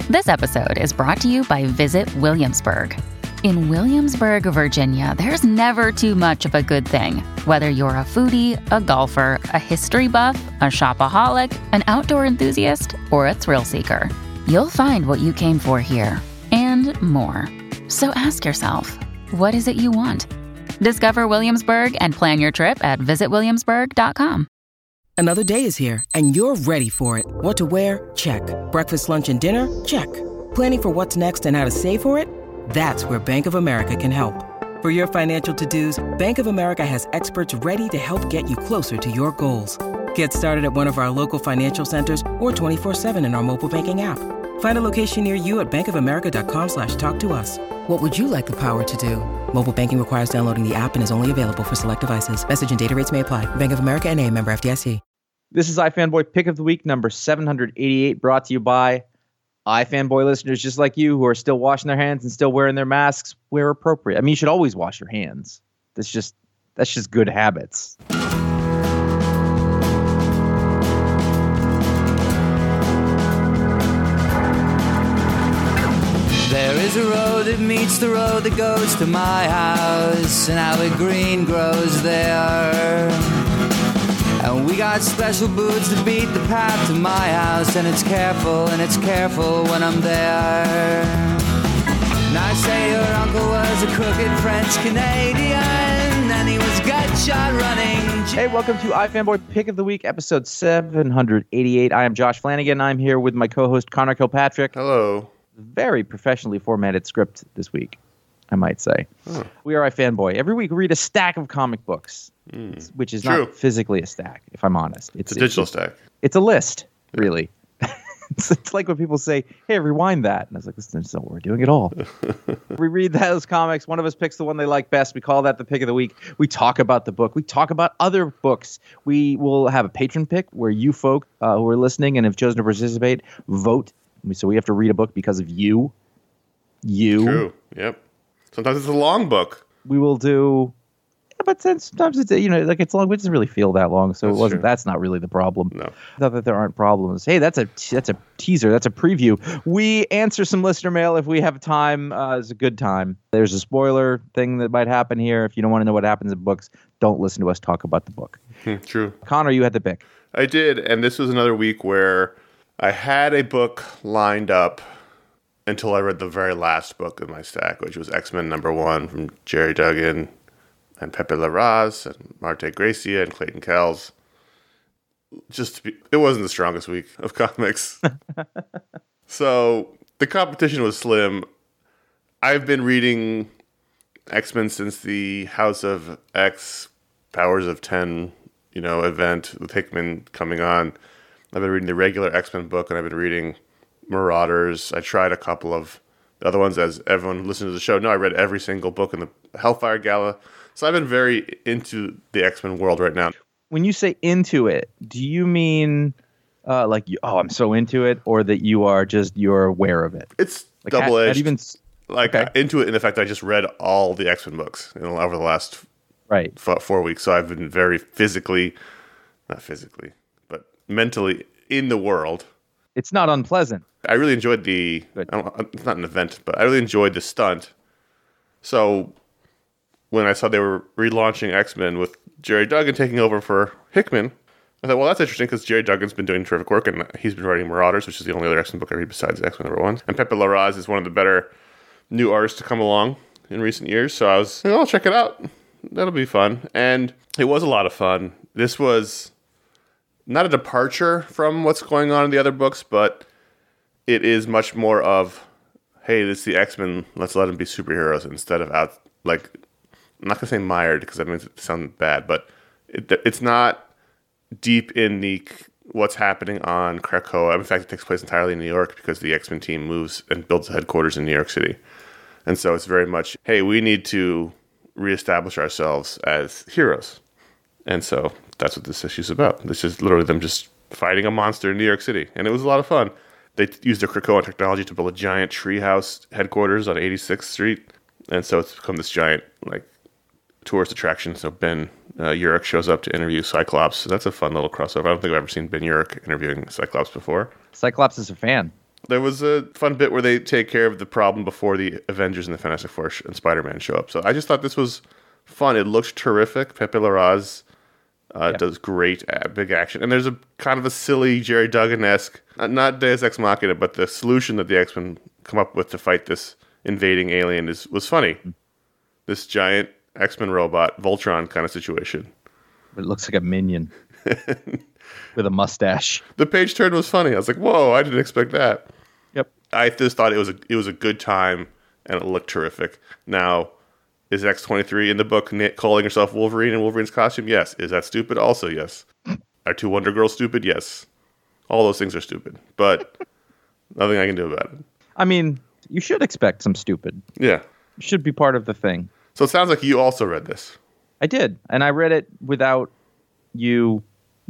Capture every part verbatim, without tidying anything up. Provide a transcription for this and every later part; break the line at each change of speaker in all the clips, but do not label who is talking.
This episode is brought to you by Visit Williamsburg. In Williamsburg, Virginia, there's never too much of a good thing. Whether you're a foodie, a golfer, a history buff, a shopaholic, an outdoor enthusiast, or a thrill seeker, you'll find what you came for here and more. So ask yourself, what is it you want? Discover Williamsburg and plan your trip at visit williamsburg dot com.
Another day is here, and you're ready for it. What to wear? Check. Breakfast, lunch, and dinner? Check. Planning for what's next and how to save for it? That's where Bank of America can help. For your financial to-dos, Bank of America has experts ready to help get you closer to your goals. Get started at one of our local financial centers or twenty-four seven in our mobile banking app. Find a location near you at bankofamerica.com slash talk to us. What would you like the power to do? Mobile banking requires downloading the app and is only available for select devices. Message and data rates may apply. Bank of America N A, member F D I C.
This is iFanboy Pick of the Week number seven hundred eighty-eight, brought to you by iFanboy listeners just like you who are still washing their hands and still wearing their masks where appropriate. I mean, you should always wash your hands. That's just that's just good habits.
There is a road that meets the road that goes to my house, and how the green grows there. And we got special boots that beat the path to my house, and it's careful, and it's careful when I'm there. Now say your uncle was a crooked French-Canadian, and he was gut-shot running.
Hey, welcome to iFanboy Pick of the Week, episode seven hundred eighty-eight. I am Josh Flanagan. I'm here with my co-host Connor Kilpatrick.
Hello.
Very professionally formatted script this week, I might say. Oh. We are iFanboy. Every week we read a stack of comic books, mm. which is True. Not physically a stack, if I'm honest.
It's, it's a digital
it's,
stack.
It's a list, really. it's, it's like when people say, hey, rewind that. And I was like, this is not what we're doing at all. We read those comics. One of us picks the one they like best. We call that the pick of the week. We talk about the book. We talk about other books. We will have a patron pick where you folk uh, who are listening and have chosen to participate vote. So we have to read a book because of you. You.
True. Yep. Sometimes it's a long book.
We will do, yeah, but sometimes it's, you know, like it's long, but it doesn't really feel that long. So
that's
it wasn't,
true.
That's not really the problem.
No.
Not that there aren't problems. Hey, that's a, that's a teaser. That's a preview. We answer some listener mail if we have time. Uh, it's a good time. There's a spoiler thing that might happen here. If you don't want to know what happens in books, don't listen to us talk about the book.
True.
Connor, you had the pick.
I did. And this was another week where I had a book lined up until I read the very last book in my stack, which was X-Men number one from Jerry Duggan and Pepe Larraz and Marte Gracia and Clayton Kells. Just to be, it wasn't the strongest week of comics. So the competition was slim. I've been reading X-Men since the House of X, Powers of ten, you know, event with Hickman coming on. I've been reading the regular X-Men book, and I've been reading Marauders. I tried a couple of the other ones, as everyone who listens to the show know. I read every single book in the Hellfire Gala. So I've been very into the X-Men world right now.
When you say into it, do you mean uh, like, you, oh, I'm so into it, or that you are just, you're aware of it?
It's
like,
double-edged.
Even,
like
okay.
Into it in the fact that I just read all the X-Men books you know, over the last
right.
f- four weeks. So I've been very physically, not physically, mentally in the world.
It's not unpleasant.
I really enjoyed the, I don't, it's not an event, but I really enjoyed the stunt. So when I saw they were relaunching X-Men with Jerry Duggan taking over for Hickman, I thought, well, that's interesting because Jerry Duggan's been doing terrific work, and he's been writing Marauders, which is the only other X-Men book I read besides X-Men number one. And Pepe Larraz is one of the better new artists to come along in recent years. So I was, oh, I'll check it out. That'll be fun. And it was a lot of fun. This was not a departure from what's going on in the other books, but it is much more of, hey, this is the X-Men, let's let them be superheroes instead of out, like, I'm not going to say mired because that makes it sound bad, but it, it's not deep in the what's happening on Krakoa. In fact, it takes place entirely in New York because the X-Men team moves and builds a headquarters in New York City. And so it's very much, hey, we need to reestablish ourselves as heroes. And so that's what this issue is about. This is literally them just fighting a monster in New York City. And it was a lot of fun. They used their Krakoa technology to build a giant treehouse headquarters on eighty-sixth Street. And so it's become this giant, like, tourist attraction. So Ben uh, Urich shows up to interview Cyclops. So that's a fun little crossover. I don't think I've ever seen Ben Urich interviewing Cyclops before.
Cyclops is a fan.
There was a fun bit where they take care of the problem before the Avengers and the Fantastic Four and Spider-Man show up. So I just thought this was fun. It looked terrific. Pepe Larraz uh, yep. does great uh, big action. And there's a kind of a silly Jerry Duggan-esque, not, not Deus Ex Machina, but the solution that the X-Men come up with to fight this invading alien is was funny. This giant X-Men robot, Voltron kind of situation.
It looks like a minion with a mustache.
The page turn was funny. I was like, whoa, I didn't expect that.
Yep.
I just thought it was a it was a good time and it looked terrific. Now, is X twenty-three in the book calling herself Wolverine in Wolverine's costume? Yes. Is that stupid? Also, yes. Are two Wonder Girls stupid? Yes. All those things are stupid, but nothing I can do about it.
I mean, you should expect some stupid.
Yeah.
It should be part of the thing.
So it sounds like you also read this.
I did, and I read it without you.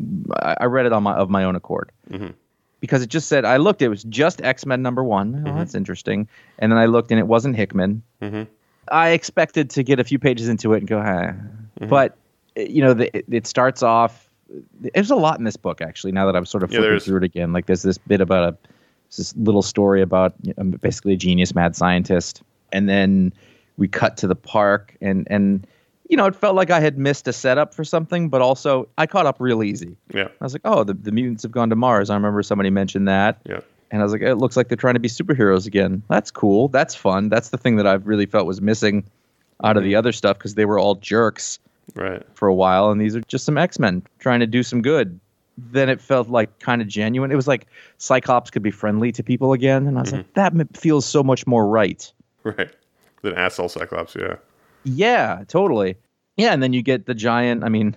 I read it on my of my own accord. Mm-hmm. Because it just said, I looked, it was just X-Men number one. Oh, mm-hmm. That's interesting. And then I looked and it wasn't Hickman. Mm-hmm. I expected to get a few pages into it and go, ah. Mm-hmm. But, you know, the, it, it starts off, there's a lot in this book, actually, now that I'm sort of flipping yeah, through it again. Like there's this bit about a, this little story about you know, basically a genius mad scientist. And then we cut to the park and, and, you know, it felt like I had missed a setup for something, but also I caught up real easy.
Yeah.
I was like, oh, the, the mutants have gone to Mars. I remember somebody mentioned that.
Yeah.
And I was like, it looks like they're trying to be superheroes again. That's cool. That's fun. That's the thing that I've really felt was missing out of the other stuff because they were all jerks
right.
for a while. And these are just some X-Men trying to do some good. Then it felt like kind of genuine. It was like Cyclops could be friendly to people again. And I was mm-hmm. like, that feels so much more right.
Right. Than asshole Cyclops, yeah.
Yeah, totally. Yeah, and then you get the giant, I mean,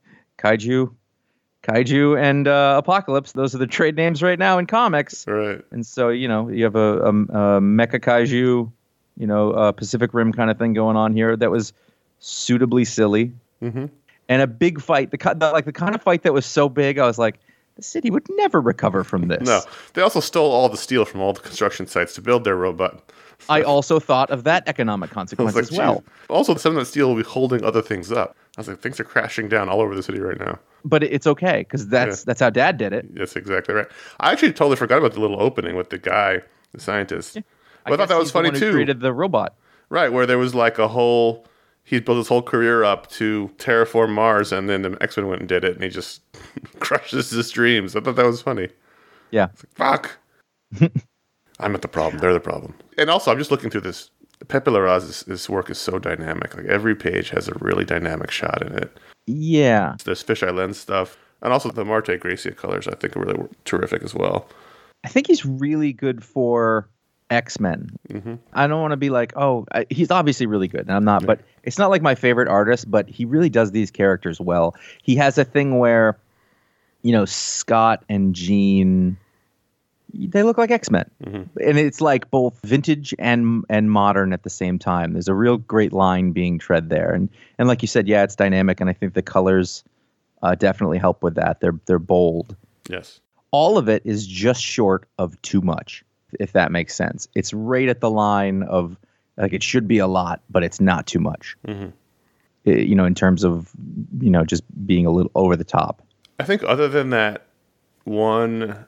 Kaiju, Kaiju and uh, Apocalypse. Those are the trade names right now in comics.
Right.
And so, you know, you have a, a, a Mecha Kaiju, you know, a Pacific Rim kind of thing going on here that was suitably silly. Mm-hmm. And a big fight, the, the like the kind of fight that was so big, I was like, the city would never recover from this.
No, they also stole all the steel from all the construction sites to build their robot.
I also thought of that economic consequence like, as well.
Geez. Also, some of that steel will be holding other things up. I was like, things are crashing down all over the city right now.
But it's okay, because that's yeah. that's how Dad did it.
That's exactly right. I actually totally forgot about the little opening with the guy, the scientist. Yeah.
But I,
I thought that was funny,
the one
too.
Who created the robot.
Right, where there was like a whole... He built his whole career up to terraform Mars, and then the X-Men went and did it, and he just crushes his dreams. I thought that was funny.
Yeah.
Like, fuck. I'm not the problem. They're the problem. And also, I'm just looking through this. Pepe Larraz's this work is so dynamic. Like every page has a really dynamic shot in it.
Yeah.
There's fisheye lens stuff. And also the Marte Gracia colors, I think, are really terrific as well.
I think he's really good for X-Men. Mm-hmm. I don't want to be like, oh, I, he's obviously really good. And I'm not, yeah. But it's not like my favorite artist, but he really does these characters well. He has a thing where, you know, Scott and Jean... They look like X-Men. Mm-hmm. And it's like both vintage and and modern at the same time. There's a real great line being tread there. And and like you said, yeah, it's dynamic, and I think the colors uh, definitely help with that. They're they're bold.
Yes.
All of it is just short of too much, if that makes sense. It's right at the line of, like, it should be a lot, but it's not too much. Mm-hmm. It, you know, in terms of, you know, just being a little over the top.
I think other than that one...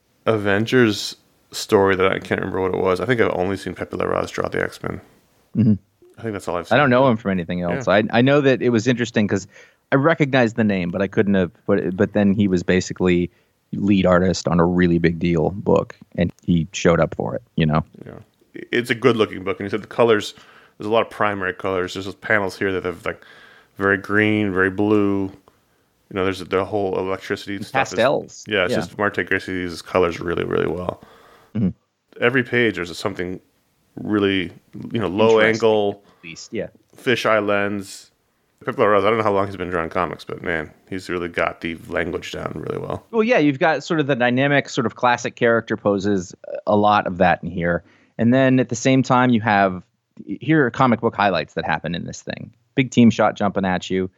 Avengers story that I can't remember what it was. I think I've only seen Pepe Larraz draw the X-Men. Mm-hmm. I think that's all I've seen.
I don't know him from anything else. Yeah. I I know that it was interesting because I recognized the name, but I couldn't have. But but then he was basically lead artist on a really big deal book, and he showed up for it. You know.
Yeah, it's a good looking book, and you said the colors. There's a lot of primary colors. There's those panels here that have like very green, very blue. You know, there's the whole electricity and stuff.
Pastels.
Is, yeah, it's yeah. just Marte Gracia uses colors really, really well. Mm-hmm. Every page there's something really, you know, low angle,
at least, yeah.
Fisheye lens. Pepe Larraz, I don't know how long he's been drawing comics, but man, he's really got the language down really well.
Well, yeah, you've got sort of the dynamic, sort of classic character poses, a lot of that in here. And then at the same time, you have, here are comic book highlights that happen in this thing. Big team shot jumping at you.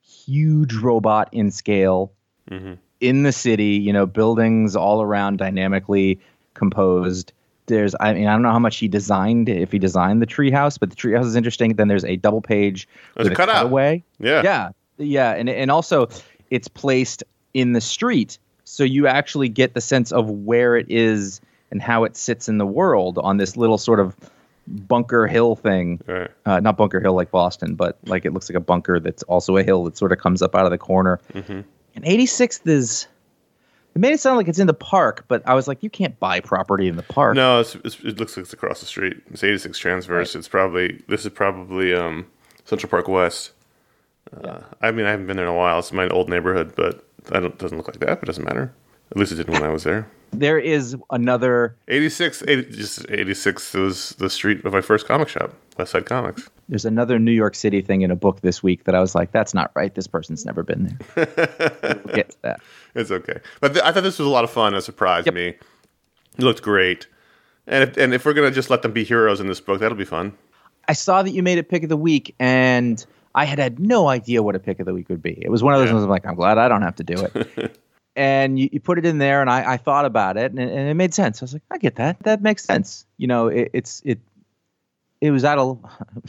Huge robot in scale mm-hmm. in the city, you know, buildings all around dynamically composed. There's, I mean, I don't know how much he designed, if he designed the treehouse, but the treehouse is interesting. Then there's a double page
there's
with
a
a cutaway.
Yeah.
Yeah. Yeah. And, and also it's placed in the street. So you actually get the sense of where it is and how it sits in the world on this little sort of Bunker Hill thing.
Right.
Uh, not Bunker Hill like Boston, but like it looks like a bunker that's also a hill that sort of comes up out of the corner.
Mm-hmm.
And eighty-sixth is, it made it sound like it's in the park, but I was like, you can't buy property in the park.
No, it's, it's, it looks like it's across the street. It's eighty-six Transverse. Right. It's probably, this is probably um, Central Park West. Uh, yeah. I mean, I haven't been there in a while. It's my old neighborhood, but I don't, it doesn't look like that, but it doesn't matter. At least it didn't when I was there.
There is another...
eighty-six, eighty, just eighty-six was the street of my first comic shop, West Side Comics.
There's another New York City thing in a book this week that I was like, that's not right. This person's never been there. We'll get to that.
It's okay. But th- I thought this was a lot of fun. It surprised yep. me. It looked great. And if, and if we're going to just let them be heroes in this book, that'll be fun.
I saw that you made it pick of the week, and I had had no idea what a pick of the week would be. It was one of those yeah. ones I'm like, I'm glad I don't have to do it. And you, you put it in there, and I, I thought about it, and, and it made sense. I was like, I get that. That makes sense. You know, it, it's it. It was out of.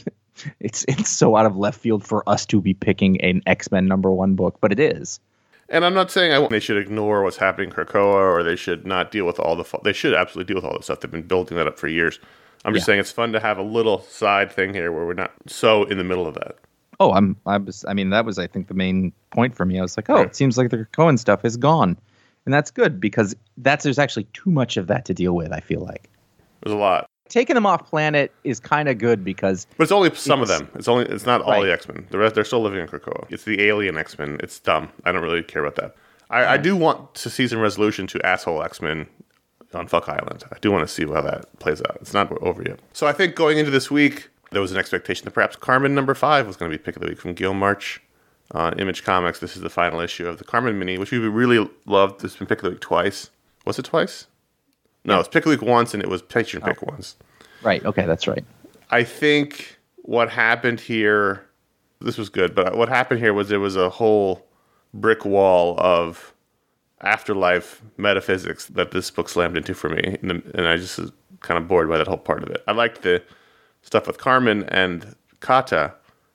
it's it's so out of left field for us to be picking an X-Men number one book, but it is.
And I'm not saying I, they should ignore what's happening in Krakoa, or they should not deal with all the. They should absolutely deal with all the stuff. They've been building that up for years. I'm just yeah. saying it's fun to have a little side thing here where we're not so in the middle of that.
Oh, I'm. I was. I mean, that was, I think, the main point for me. I was like, oh,
right.
It seems like the Cohen stuff is gone, and that's good because that's there's actually too much of that to deal with. I feel like
there's a lot.
Taking them off planet is kind of good because,
but it's only some it's, of them. It's only. It's not all
right.
the X-Men. The rest, they're still living in Krakoa. It's the alien X-Men. It's dumb. I don't really care about that. I, right. I do want to see some resolution to asshole X-Men on Fuck Island. I do want to see how that plays out. It's not over yet. So I think going into this week, there was an expectation that perhaps Carmen number five was going to be pick of the week from Gil March on uh, Image Comics. This is the final issue of the Carmen mini, which we really loved. It's been pick of the week twice. Was it twice? No, yeah. It was pick of the week once, and it was patron pick oh. once.
Right. Okay, that's right.
I think what happened here, this was good, but what happened here was there was a whole brick wall of afterlife metaphysics that this book slammed into for me, and, the, and I just was kind of bored by that whole part of it. I liked the stuff with Carmen and Kata,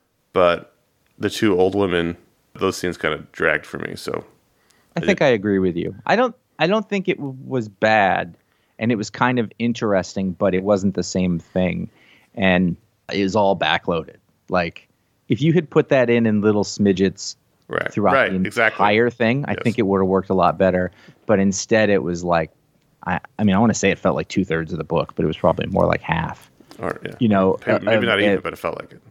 but the two old women, those scenes kind of dragged for me. So
I think it, I agree with you. I don't I don't think it w- was bad, and it was kind of interesting, but it wasn't the same thing, and it was all backloaded. Like if you had put that in in little smidgets
right.
throughout
right.
the
exactly.
entire thing, I
yes.
think it would have worked a lot better. But instead, it was like, I, I mean, I want to say it felt like two thirds of the book, but it was probably more like half.
Or, yeah.
You know,
maybe, maybe
uh,
not even,
uh,
but it felt like it.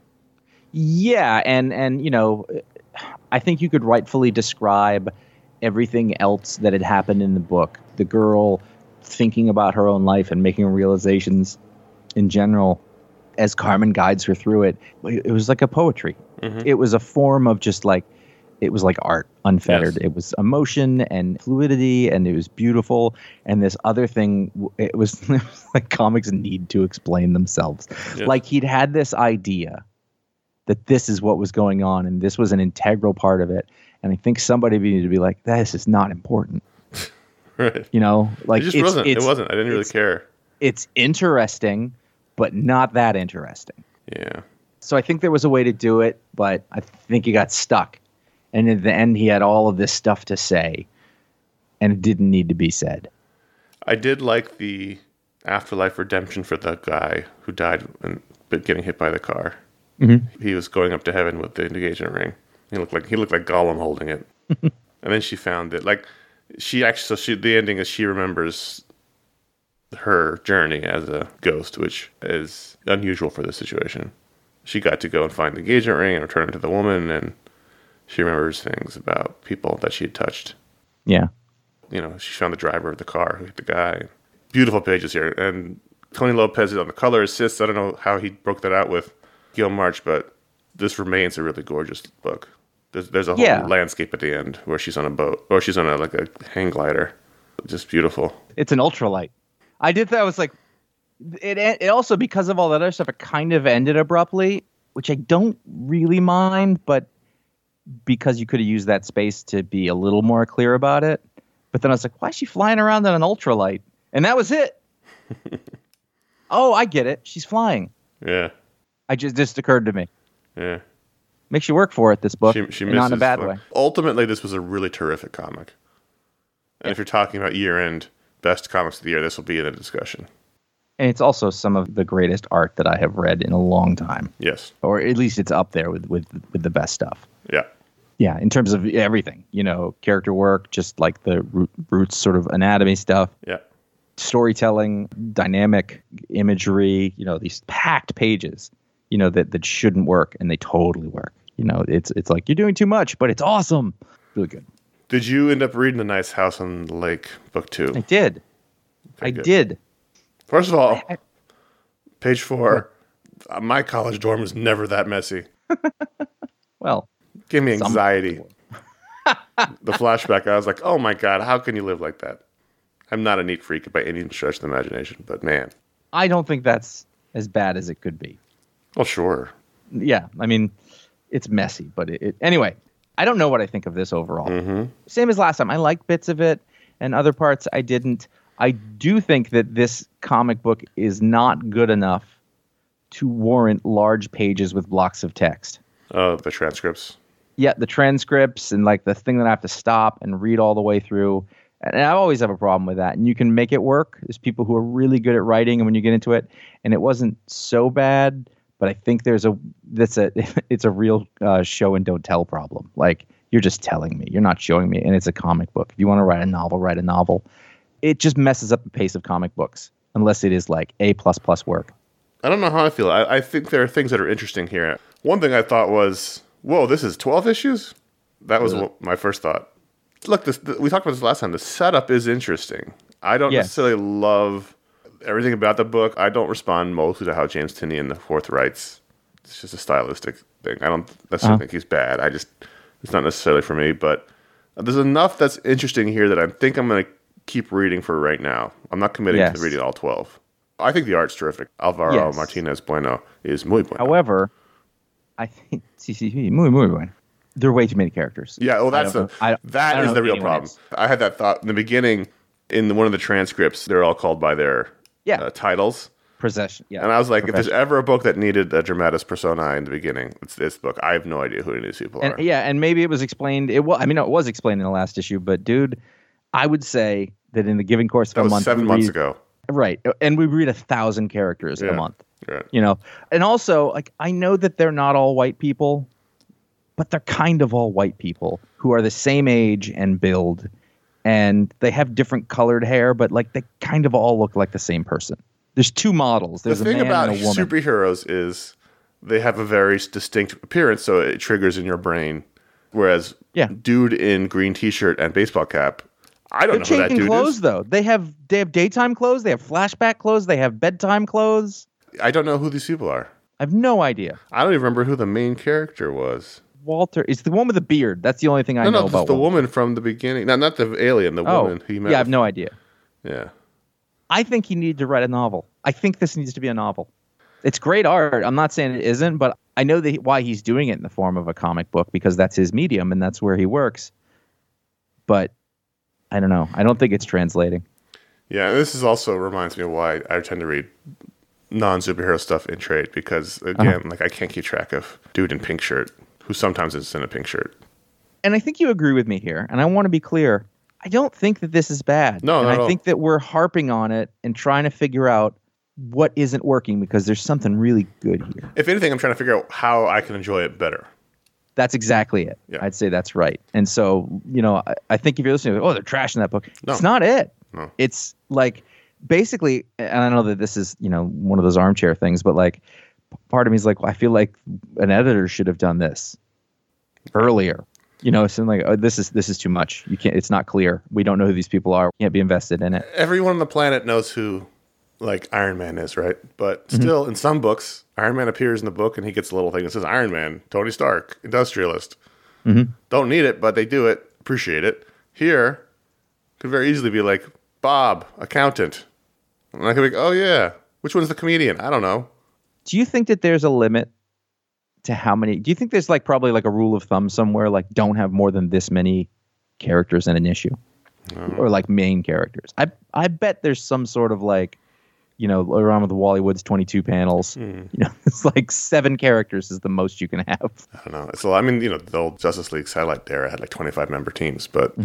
Yeah, and and you know, I think you could rightfully describe everything else that had happened in the book. The girl thinking about her own life and making realizations in general as Carmen guides her through it. It was like a poetry. Mm-hmm. It was a form of just like, it was like art, unfettered. Yes. It was emotion and fluidity, and it was beautiful. And this other thing, it was, it was like comics need to explain themselves. Yes. Like he'd had this idea that this is what was going on, and this was an integral part of it. And I think somebody needed to be like, this is not important.
Right.
You know, like
it just
it's,
wasn't.
It's,
it wasn't. I didn't really care.
It's interesting, but not that interesting.
Yeah.
So I think there was a way to do it, but I think he got stuck. And at the end, he had all of this stuff to say, and it didn't need to be said.
I did like the afterlife redemption for the guy who died and getting hit by the car. Mm-hmm. He was going up to heaven with the engagement ring. He looked like he looked like Gollum holding it. And then she found it. Like she actually, so she the ending is she remembers her journey as a ghost, which is unusual for this situation. She got to go and find the engagement ring and return it to the woman, and she remembers things about people that she had touched.
Yeah.
You know, she found the driver of the car who hit the guy. Beautiful pages here. And Tony Lopez is on the color assist. I don't know how he broke that out with Gil March, but this remains a really gorgeous book. There's, there's a whole
yeah.
landscape at the end where she's on a boat, or she's on a like a hang glider. Just beautiful.
It's an ultralight. I did that. I was like, it, it also, because of all that other stuff, it kind of ended abruptly, which I don't really mind, but because you could have used that space to be a little more clear about it. But then I was like, why is she flying around in an ultralight? And that was it. Oh, I get it. She's flying.
Yeah.
I just just occurred to me.
Yeah.
Makes you work for it, this book.
She, she
not in a bad
fun.
way.
Ultimately, this was a really terrific comic. And yeah. if you're talking about year-end best comics of the year, this will be in a discussion.
And it's also some of the greatest art that I have read in a long time.
Yes.
Or at least it's up there with, with, with the best stuff.
Yeah.
Yeah, in terms of everything, you know, character work, just like the root, roots sort of anatomy stuff.
Yeah.
Storytelling, dynamic imagery, you know, these packed pages, you know, that, that shouldn't work, and they totally work. You know, it's it's like, you're doing too much, but it's awesome. Really good.
Did you end up reading The Nice House on the Lake, book two?
I did.
Okay,
I
good.
did.
First of all,
I, I,
page four, uh, my college dorm was never that messy.
Well,
Gave me anxiety. The flashback, I was like, oh my God, how can you live like that? I'm not a neat freak by any stretch of the imagination, but man.
I don't think that's as bad as it could be.
Well, sure.
Yeah, I mean, it's messy, but it, it anyway, I don't know what I think of this overall.
Mm-hmm.
Same as last time. I liked bits of it, and other parts I didn't. I do think that this comic book is not good enough to warrant large pages with blocks of text.
Oh, the transcripts.
Yeah, the transcripts and like the thing that I have to stop and read all the way through. And I always have a problem with that. And you can make it work. There's people who are really good at writing, and when you get into it, and it wasn't so bad, but I think there's a that's a it's a real uh, show and don't tell problem. Like, you're just telling me, you're not showing me, and it's a comic book. If you want to write a novel, write a novel. It just messes up the pace of comic books unless it is like A plus plus work.
I don't know how I feel. I, I think there are things that are interesting here. One thing I thought was, whoa, this is twelve issues? That was what my first thought. Look, this, the, we talked about this last time. The setup is interesting. I don't
Yes.
necessarily love everything about the book. I don't respond mostly to how James Tynion the Fourth writes. It's just a stylistic thing. I don't necessarily
Uh-huh.
think he's bad. I just, it's not necessarily for me. But there's enough that's interesting here that I think I'm going to keep reading for right now. I'm not committing
Yes.
to reading all twelve. I think the art's terrific. Alvaro
Yes.
Martinez Bueno is muy bueno.
However, I think sí, sí, sí, muy, muy bueno. There are way too many characters.
Yeah, well, that's
I
the
don't know- I-
that
I don't
is
know
the real
anyone
problem.
is.
I had that thought in the beginning. In one of the transcripts, they're all called by their
Yeah.
uh, titles,
Possession. Yeah.
and I was like, if there's
Profession.
ever a book that needed a dramatis personae in the beginning, it's this book. I have no idea who any of these people
And,
are.
yeah, and maybe it was explained. It was. I mean, no, it was explained in the last issue. But dude, I would say that in the given course of
That
a
was
month,
seven
we
months
read-
ago.
right? And we read a thousand characters in
Yeah.
a month.
Right.
You know, and also like I know that they're not all white people, but they're kind of all white people who are the same age and build, and they have different colored hair, but like they kind of all look like the same person. There's two models.
The
There's
thing
a man
about
and a woman.
superheroes is they have a very distinct appearance, so it triggers in your brain. Whereas,
Yeah.
dude in green T-shirt and baseball cap, I don't
They're
know who that
changing
dude
clothes
is.
though. They have they have daytime clothes. They have flashback clothes. They have bedtime clothes.
I don't know who these people are.
I have no idea.
I don't even remember who the main character was.
Walter is the one with the beard. That's the only thing I
No,
know
no,
about
the
Walter.
woman from the beginning. No, not the alien. The
Oh,
woman he met.
yeah, I have
with-
no idea.
Yeah.
I think he needed to write a novel. I think this needs to be a novel. It's great art. I'm not saying it isn't, but I know that he, why he's doing it in the form of a comic book, because that's his medium and that's where he works. But I don't know. I don't think it's translating.
Yeah, this is also reminds me of why I tend to read non-superhero stuff in trade, because again,
Uh-huh.
like I can't keep track of dude in pink shirt who sometimes is in a pink shirt.
And I think you agree with me here. And I want to be clear. I don't think that this is bad.
No,
and
not
I
at all.
think that we're harping on it and trying to figure out what isn't working, because there's something really good here.
If anything, I'm trying to figure out how I can enjoy it better.
That's exactly it.
Yeah.
I'd say that's right. And so, you know, I, I think if you're listening, oh, they're trashing that book.
No.
It's not it.
No.
It's like basically, and I know that this is, you know, one of those armchair things, but like part of me is like, well, I feel like an editor should have done this earlier. You know, it's like, oh, this is this is too much. You can't. It's not clear. We don't know who these people are. We can't be invested in it.
Everyone on the planet knows who, like, Iron Man is, right? But
Mm-hmm.
still, in some books, Iron Man appears in the book and he gets a little thing that says Iron Man, Tony Stark, industrialist.
Mm-hmm.
Don't need it, but they do it. Appreciate it. Here, could very easily be like, Bob, accountant. And I could be like, oh, yeah. Which one's the comedian? I don't know.
Do you think that there's a limit to how many? Do you think there's like probably like a rule of thumb somewhere, like don't have more than this many characters in an issue, or like main characters? I I bet there's some sort of like, you know, around with the Wally Woods twenty-two panels. You know, it's like seven characters is the most you can have.
I don't know. So, I mean, you know, the old Justice League satellite era had like twenty-five member teams, but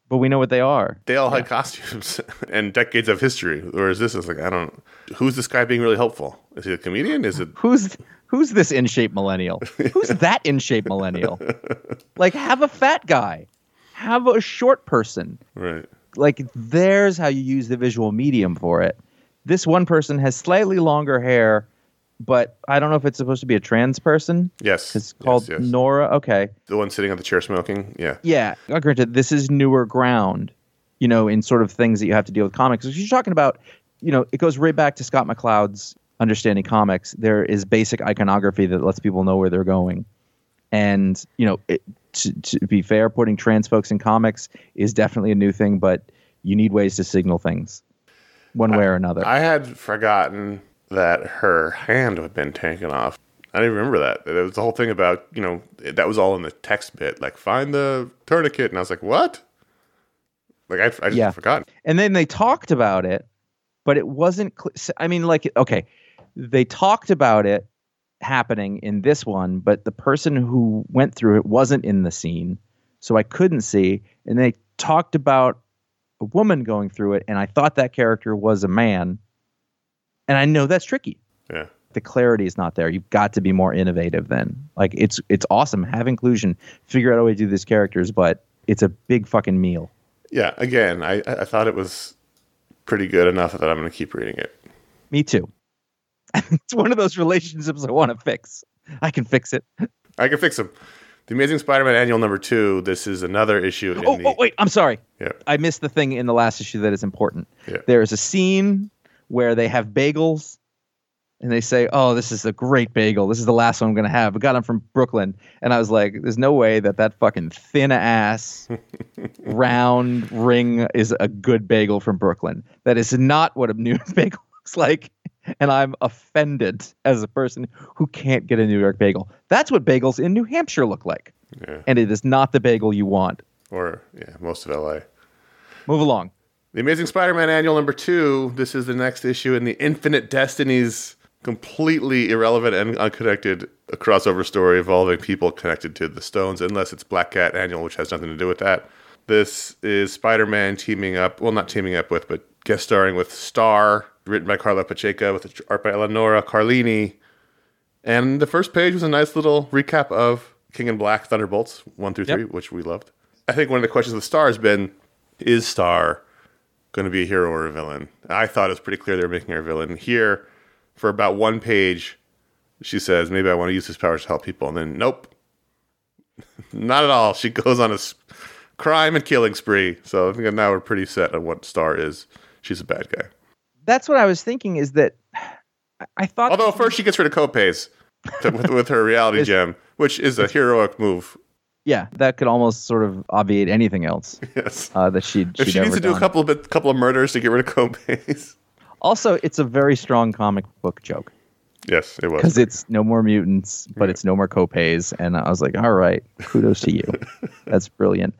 But we know what they are.
They all yeah. had costumes and decades of history. Whereas this is like, I don't. Who's this guy being really helpful? Is he a comedian? Is it
who's who's this in shape millennial? Who's that in shape millennial? Like, have a fat guy, have a short person.
Right.
Like, there's how you use the visual medium for it. This one person has slightly longer hair, but I don't know if it's supposed to be a trans person.
Yes.
It's called
yes, yes.
Nora. Okay.
The one sitting on the chair smoking. Yeah.
Yeah. Granted, this is newer ground, you know, in sort of things that you have to deal with comics. If you're talking about, you know, it goes right back to Scott McCloud's Understanding Comics. There is basic iconography that lets people know where they're going. And, you know, it, to, to be fair, putting trans folks in comics is definitely a new thing, but you need ways to signal things one way
I,
or another.
I had forgotten that her hand had been taken off. I didn't remember that. It was the whole thing about, you know, that was all in the text bit, like, find the tourniquet. And I was like, what? Like, I, I just
yeah.
forgot.
And then they talked about it, but it wasn't, cl- I mean, like, okay, they talked about it happening in this one, but the person who went through it wasn't in the scene, so I couldn't see. And they talked about a woman going through it, and I thought that character was a man. And I know that's tricky.
Yeah.
The clarity is not there. You've got to be more innovative then. Like, it's it's awesome. Have inclusion. Figure out a way to do these characters, but it's a big fucking meal.
Yeah, again, I, I thought it was pretty good enough that I'm going to keep reading it.
Me too. It's one of those relationships I want to fix. I can fix it.
I can fix them. The Amazing Spider-Man Annual number two. This is another issue. In
oh,
the...
oh, wait. I'm sorry.
Yeah.
I missed the thing in the last issue that is important.
Yeah.
There is a scene where they have bagels and they say, oh, this is a great bagel. This is the last one I'm going to have. I got them from Brooklyn. And I was like, there's no way that that fucking thin ass round ring is a good bagel from Brooklyn. That is not what a New York bagel looks like. And I'm offended as a person who can't get a New York bagel. That's what bagels in New Hampshire look like.
Yeah.
And it is not the bagel you want.
Or, yeah, most of L A.
Move along.
The Amazing Spider-Man Annual number two. This is the next issue in the Infinite Destinies, completely irrelevant and unconnected, a crossover story involving people connected to the Stones, unless it's Black Cat Annual, which has nothing to do with that. This is Spider-Man teaming up, well, not teaming up with, but guest starring with Star, written by Carla Pacheco, with art by Eleonora Carlini. And the first page was a nice little recap of King in Black Thunderbolts one through three, yep. which we loved. I think one of the questions with Star has been, is Star going to be a hero or a villain? I thought it was pretty clear they were making her a villain. Here, for about one page, she says, maybe I want to use his powers to help people. And then, nope. Not at all. She goes on a crime and killing spree. So I think now we're pretty set on what Star is. She's a bad guy.
That's what I was thinking, is that I thought...
Although first she gets rid of copays to, with, with her reality gem, which is a heroic move.
Yeah, that could almost sort of obviate anything else.
Yes.
Uh, that she'd, she'd
if she needs to
done.
do a couple of bit, couple of murders to get rid of copays.
Also, it's a very strong comic book joke.
Yes, it was.
Because it's no more mutants, but
yeah.
it's no more copays. And I was like, all right, kudos to you. That's brilliant.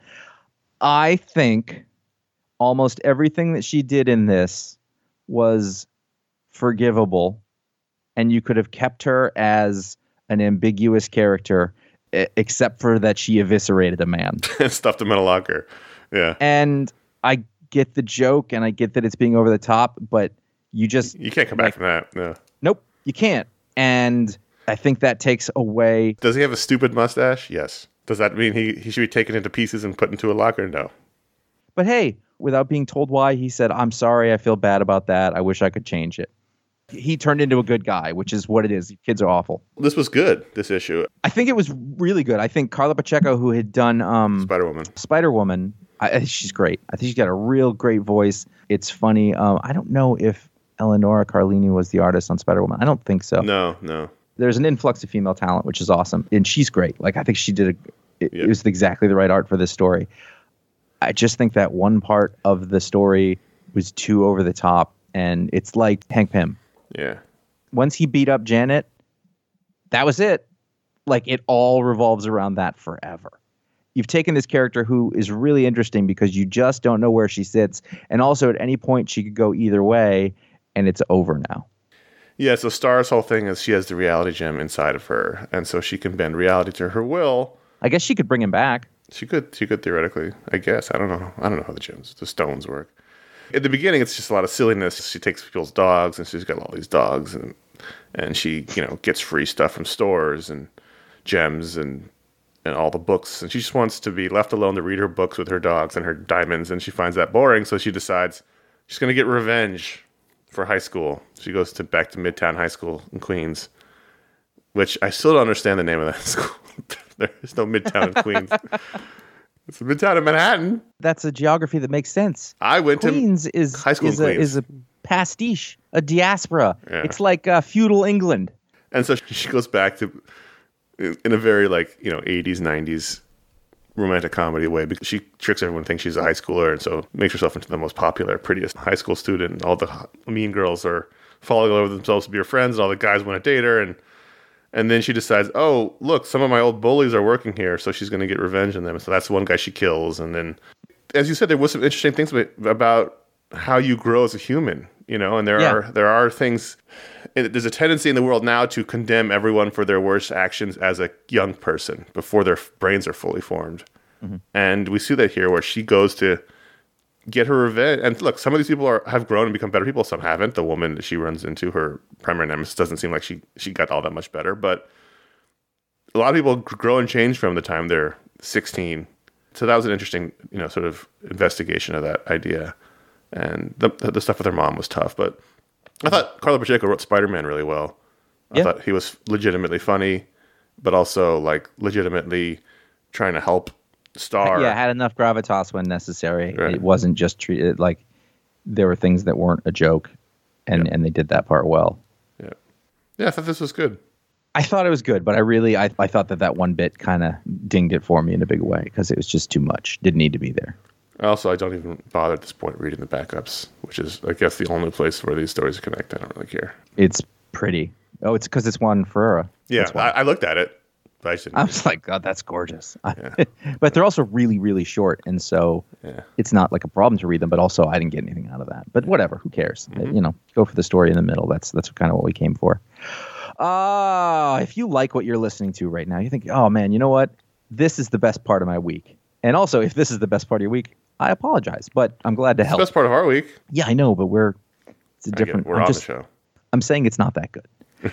I think almost everything that she did in this was forgivable, and you could have kept her as an ambiguous character, except for that she eviscerated a man.
And stuffed him in a locker. Yeah.
And I get the joke, and I get that it's being over the top, but you just...
You can't come back like, from that. No.
Nope, you can't. And I think that takes away...
Does he have a stupid mustache? Yes. Does that mean he, he should be taken into pieces and put into a locker? No.
But hey, without being told why, he said, I'm sorry, I feel bad about that. I wish I could change it. He turned into a good guy, which is what it is. Kids are awful.
This was good, this issue.
I think it was really good. I think Carla Pacheco, who had done um,
Spider-Woman,
Spider-Woman, I, I think she's great. I think she's got a real great voice. It's funny. Um, I don't know if Eleonora Carlini was the artist on Spider-Woman. I don't think so.
No, no.
There's an influx of female talent, which is awesome. And she's great. Like, I think she did a, it,
yep.
it was exactly the right art for this story. I just think that one part of the story was too over the top. And it's like Hank Pym.
Yeah.
Once he beat up Janet, that was it. Like, it all revolves around that forever. You've taken this character who is really interesting because you just don't know where she sits. And also at any point she could go either way, and it's over now.
Yeah, so Star's whole thing is she has the reality gem inside of her, and so she can bend reality to her will.
I guess she could bring him back.
She could, she could theoretically, I guess. I don't know. I don't know how the gems, the stones work. At the beginning, it's just a lot of silliness. She takes people's dogs, and she's got all these dogs, and and she, you know, gets free stuff from stores and gems and and all the books. And she just wants to be left alone to read her books with her dogs and her diamonds. And she finds that boring, so she decides she's going to get revenge for high school. She goes to back to Midtown High School in Queens, which I still don't understand the name of that school. There is no Midtown in Queens. It's Midtown in Manhattan.
That's a geography that makes sense.
I went
Queens
to
is,
high school
is,
in
a,
Queens.
is a pastiche, a diaspora.
Yeah.
It's like uh, feudal England.
And so she goes back to, in a very like, you know, eighties, nineties romantic comedy way, because she tricks everyone to think she's a high schooler, and so makes herself into the most popular, prettiest high school student. And all the mean girls are falling over themselves to be her friends, and all the guys want to date her. And And then she decides, oh, look, some of my old bullies are working here, so she's going to get revenge on them. So that's the one guy she kills. And then, as you said, there was some interesting things about how you grow as a human, you know, and there
Yeah.
are there are things, there's a tendency in the world now to condemn everyone for their worst actions as a young person before their brains are fully formed. Mm-hmm. And we see that here where she goes to get her revenge. And look, some of these people are have grown and become better people. Some haven't. The woman that she runs into, her primary nemesis, doesn't seem like she, she got all that much better. But a lot of people grow and change from the time they're sixteen. So that was an interesting, you know, sort of investigation of that idea. And the the stuff with her mom was tough. But I thought Carlo Pacheco wrote Spider-Man really well. I
yeah.
thought he was legitimately funny, but also like legitimately trying to help Star.
Yeah, had enough gravitas when necessary.
Right.
It wasn't just treated like there were things that weren't a joke, and,
Yeah.
and they did that part well.
Yeah, yeah, I thought this was good.
I thought it was good, but I really I, I thought that that one bit kind of dinged it for me in a big way because it was just too much. Didn't need to be there.
Also, I don't even bother at this point reading the backups, which is, I guess, the only place where these stories connect. I don't really care.
It's pretty. Oh, it's because it's Juan Ferreira.
Yeah,
That's why.
I, I looked at it, but I just didn't.
I was like, God, that's gorgeous.
Yeah.
But they're also really, really short, and so
Yeah.
it's not like a problem to read them. But also, I didn't get anything out of that. But whatever, who cares?
Mm-hmm.
You know, go for the story in the middle. That's that's kind of what we came for. Uh, if you like what you're listening to right now, you think, oh man, you know what? This is the best part of my week. And also, if this is the best part of your week, I apologize, but I'm glad to
It's the
help.
best part of our week.
Yeah, I know, but we're it's a
I get it.
different.
We're
I'm
on
just,
the show.
I'm saying it's not that good.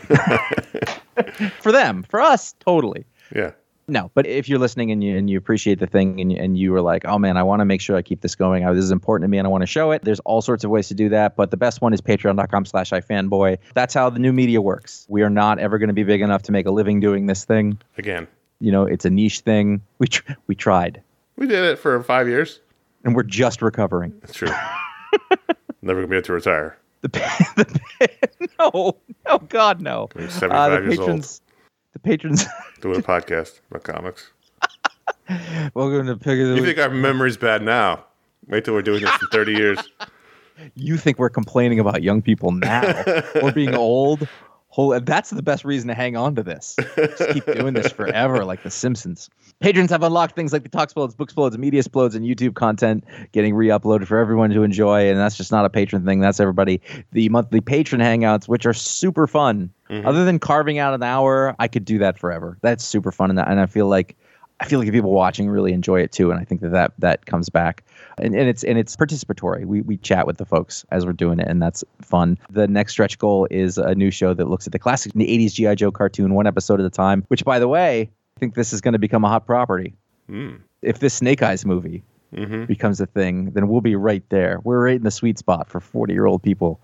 For them, for us, totally.
Yeah.
No, but if you're listening and you and you appreciate the thing and you, and you were like, oh man, I want to make sure I keep this going. I, this is important to me and I want to show it. There's all sorts of ways to do that. But the best one is patreon.com slash ifanboy. That's how the new media works. We are not ever going to be big enough to make a living doing this thing.
Again.
You know, it's a niche thing. We tr- we tried.
We did it for five years.
And we're just recovering.
It's true. Never going to be able to retire.
The, the no, no, God, no.
I'm seventy-five
Uh, the
years
patrons, the patrons.
Doing a podcast about comics.
Welcome to Pig of the
You
Week.
think our memory's bad now? Wait till we're doing this in thirty years.
You think we're complaining about young people now or being old? Whole, that's the best reason to hang on to this. Just keep doing this forever, like The Simpsons. Patrons have unlocked things like the Talksplodes, Booksplodes, Media Explodes, and YouTube content getting re-uploaded for everyone to enjoy. And that's just not a patron thing. That's everybody. The monthly patron hangouts, which are super fun. Mm-hmm. Other than carving out an hour, I could do that forever. That's super fun, and, and I feel like I feel like people watching really enjoy it too. And I think that that, that comes back. And, and it's and it's participatory. We we chat with the folks as we're doing it, and that's fun. The next stretch goal is a new show that looks at the classic the eighties G I. Joe cartoon, one episode at a time, which, by the way, I think this is going to become a hot property. Mm. If this Snake Eyes movie mm-hmm. becomes a thing, then we'll be right there. We're right in the sweet spot for forty-year-old people.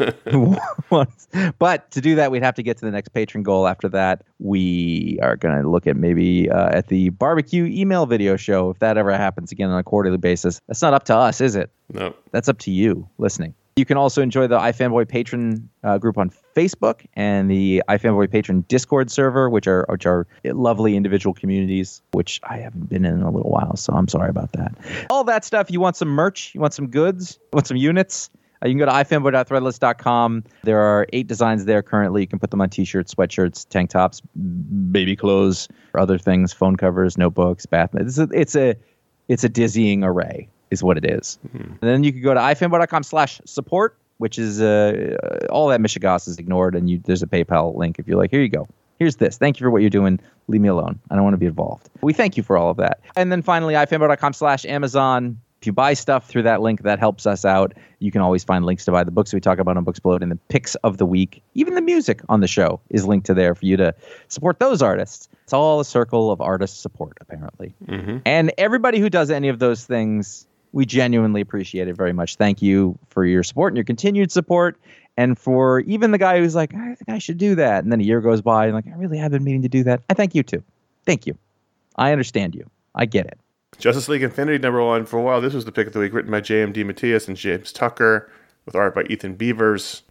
But to do that, we'd have to get to the next patron goal. After that, we are going to look at maybe uh, at the barbecue email video show, if that ever happens again on a quarterly basis. That's not up to us, is it?
No.
That's up to you listening. You can also enjoy the iFanboy patron uh, group on Facebook and the iFanboy patron Discord server, which are which are lovely individual communities, which I haven't been in in a little while, so I'm sorry about that. All that stuff. You want some merch? You want some goods? You want some units? Uh, you can go to ifanboy dot threadless dot com. There are eight designs there currently. You can put them on T-shirts, sweatshirts, tank tops, baby clothes, or other things, phone covers, notebooks, bath. It's a, it's a, it's a dizzying array. Is what it is. Mm-hmm. And then you can go to ifanboy.com slash support, which is uh, all that Michigas is ignored. And you, there's a PayPal link if you're like, here you go. Here's this. Thank you for what you're doing. Leave me alone. I don't want to be involved. We thank you for all of that. And then finally, ifanboy.com slash Amazon. If you buy stuff through that link, that helps us out. You can always find links to buy the books we talk about on Books Below and the picks of the week. Even the music on the show is linked to there for you to support those artists. It's all a circle of artist support, apparently. Mm-hmm. And everybody who does any of those things, we genuinely appreciate it very much. Thank you for your support and your continued support. And for even the guy who's like, I think I should do that. And then a year goes by and like, I really have been meaning to do that. I thank you too. Thank you. I understand you. I get it.
Justice League Infinity number one. For a while, this was the pick of the week, written by J M DeMatteis and James Tucker, with art by Ethan Beavers.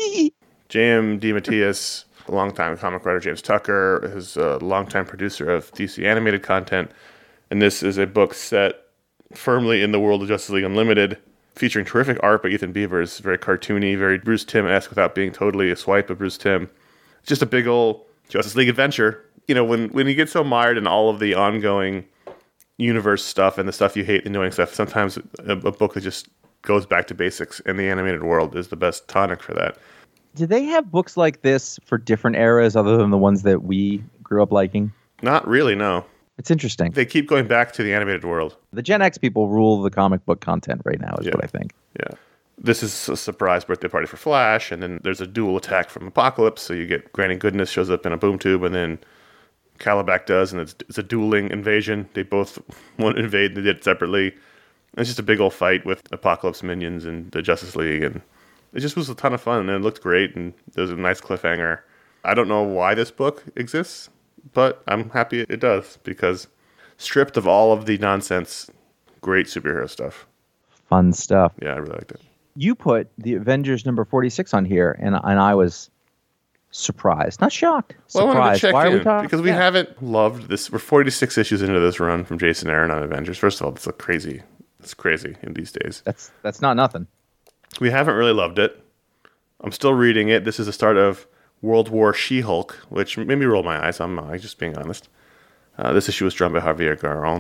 J M DeMatteis, a longtime comic writer, James Tucker is a longtime producer of D C animated content. And this is a book set firmly in the world of Justice League Unlimited, featuring terrific art by Ethan Beavers, very cartoony, very Bruce Timm-esque without being totally a swipe of Bruce Timm. Just a big old Justice League adventure. You know, when, when you get so mired in all of the ongoing universe stuff and the stuff you hate, the annoying stuff, sometimes a, a book that just goes back to basics in the animated world is the best tonic for that.
Do they have books like this for different eras other than the ones that we grew up liking?
Not really, no.
It's interesting.
They keep going back to the animated world.
The Gen X people rule the comic book content right now is
yeah.
what I think.
Yeah. This is a surprise birthday party for Flash, and then there's a dual attack from Apocalypse, so you get Granny Goodness shows up in a boom tube, and then Calabac does, and it's, it's a dueling invasion. They both want to invade, and they did it separately. And it's just a big old fight with Apocalypse minions and the Justice League, and it just was a ton of fun, and it looked great, and there was a nice cliffhanger. I don't know why this book exists, but I'm happy it does, because stripped of all of the nonsense, great superhero stuff.
Fun stuff.
Yeah, I really liked it.
You put the Avengers number forty-six on here, and and I was surprised, not shocked.
Well,
surprised.
I wanted to check
Why
in,
are we talking?
because we
yeah.
haven't loved this. We're forty-six issues into this run from Jason Aaron on Avengers. First of all, it's a crazy. It's crazy in these days.
That's that's not nothing.
We haven't really loved it. I'm still reading it. This is the start of World War She-Hulk, which made me roll my eyes. I'm uh, just being honest. Uh, this issue was drawn by Javier Garrón.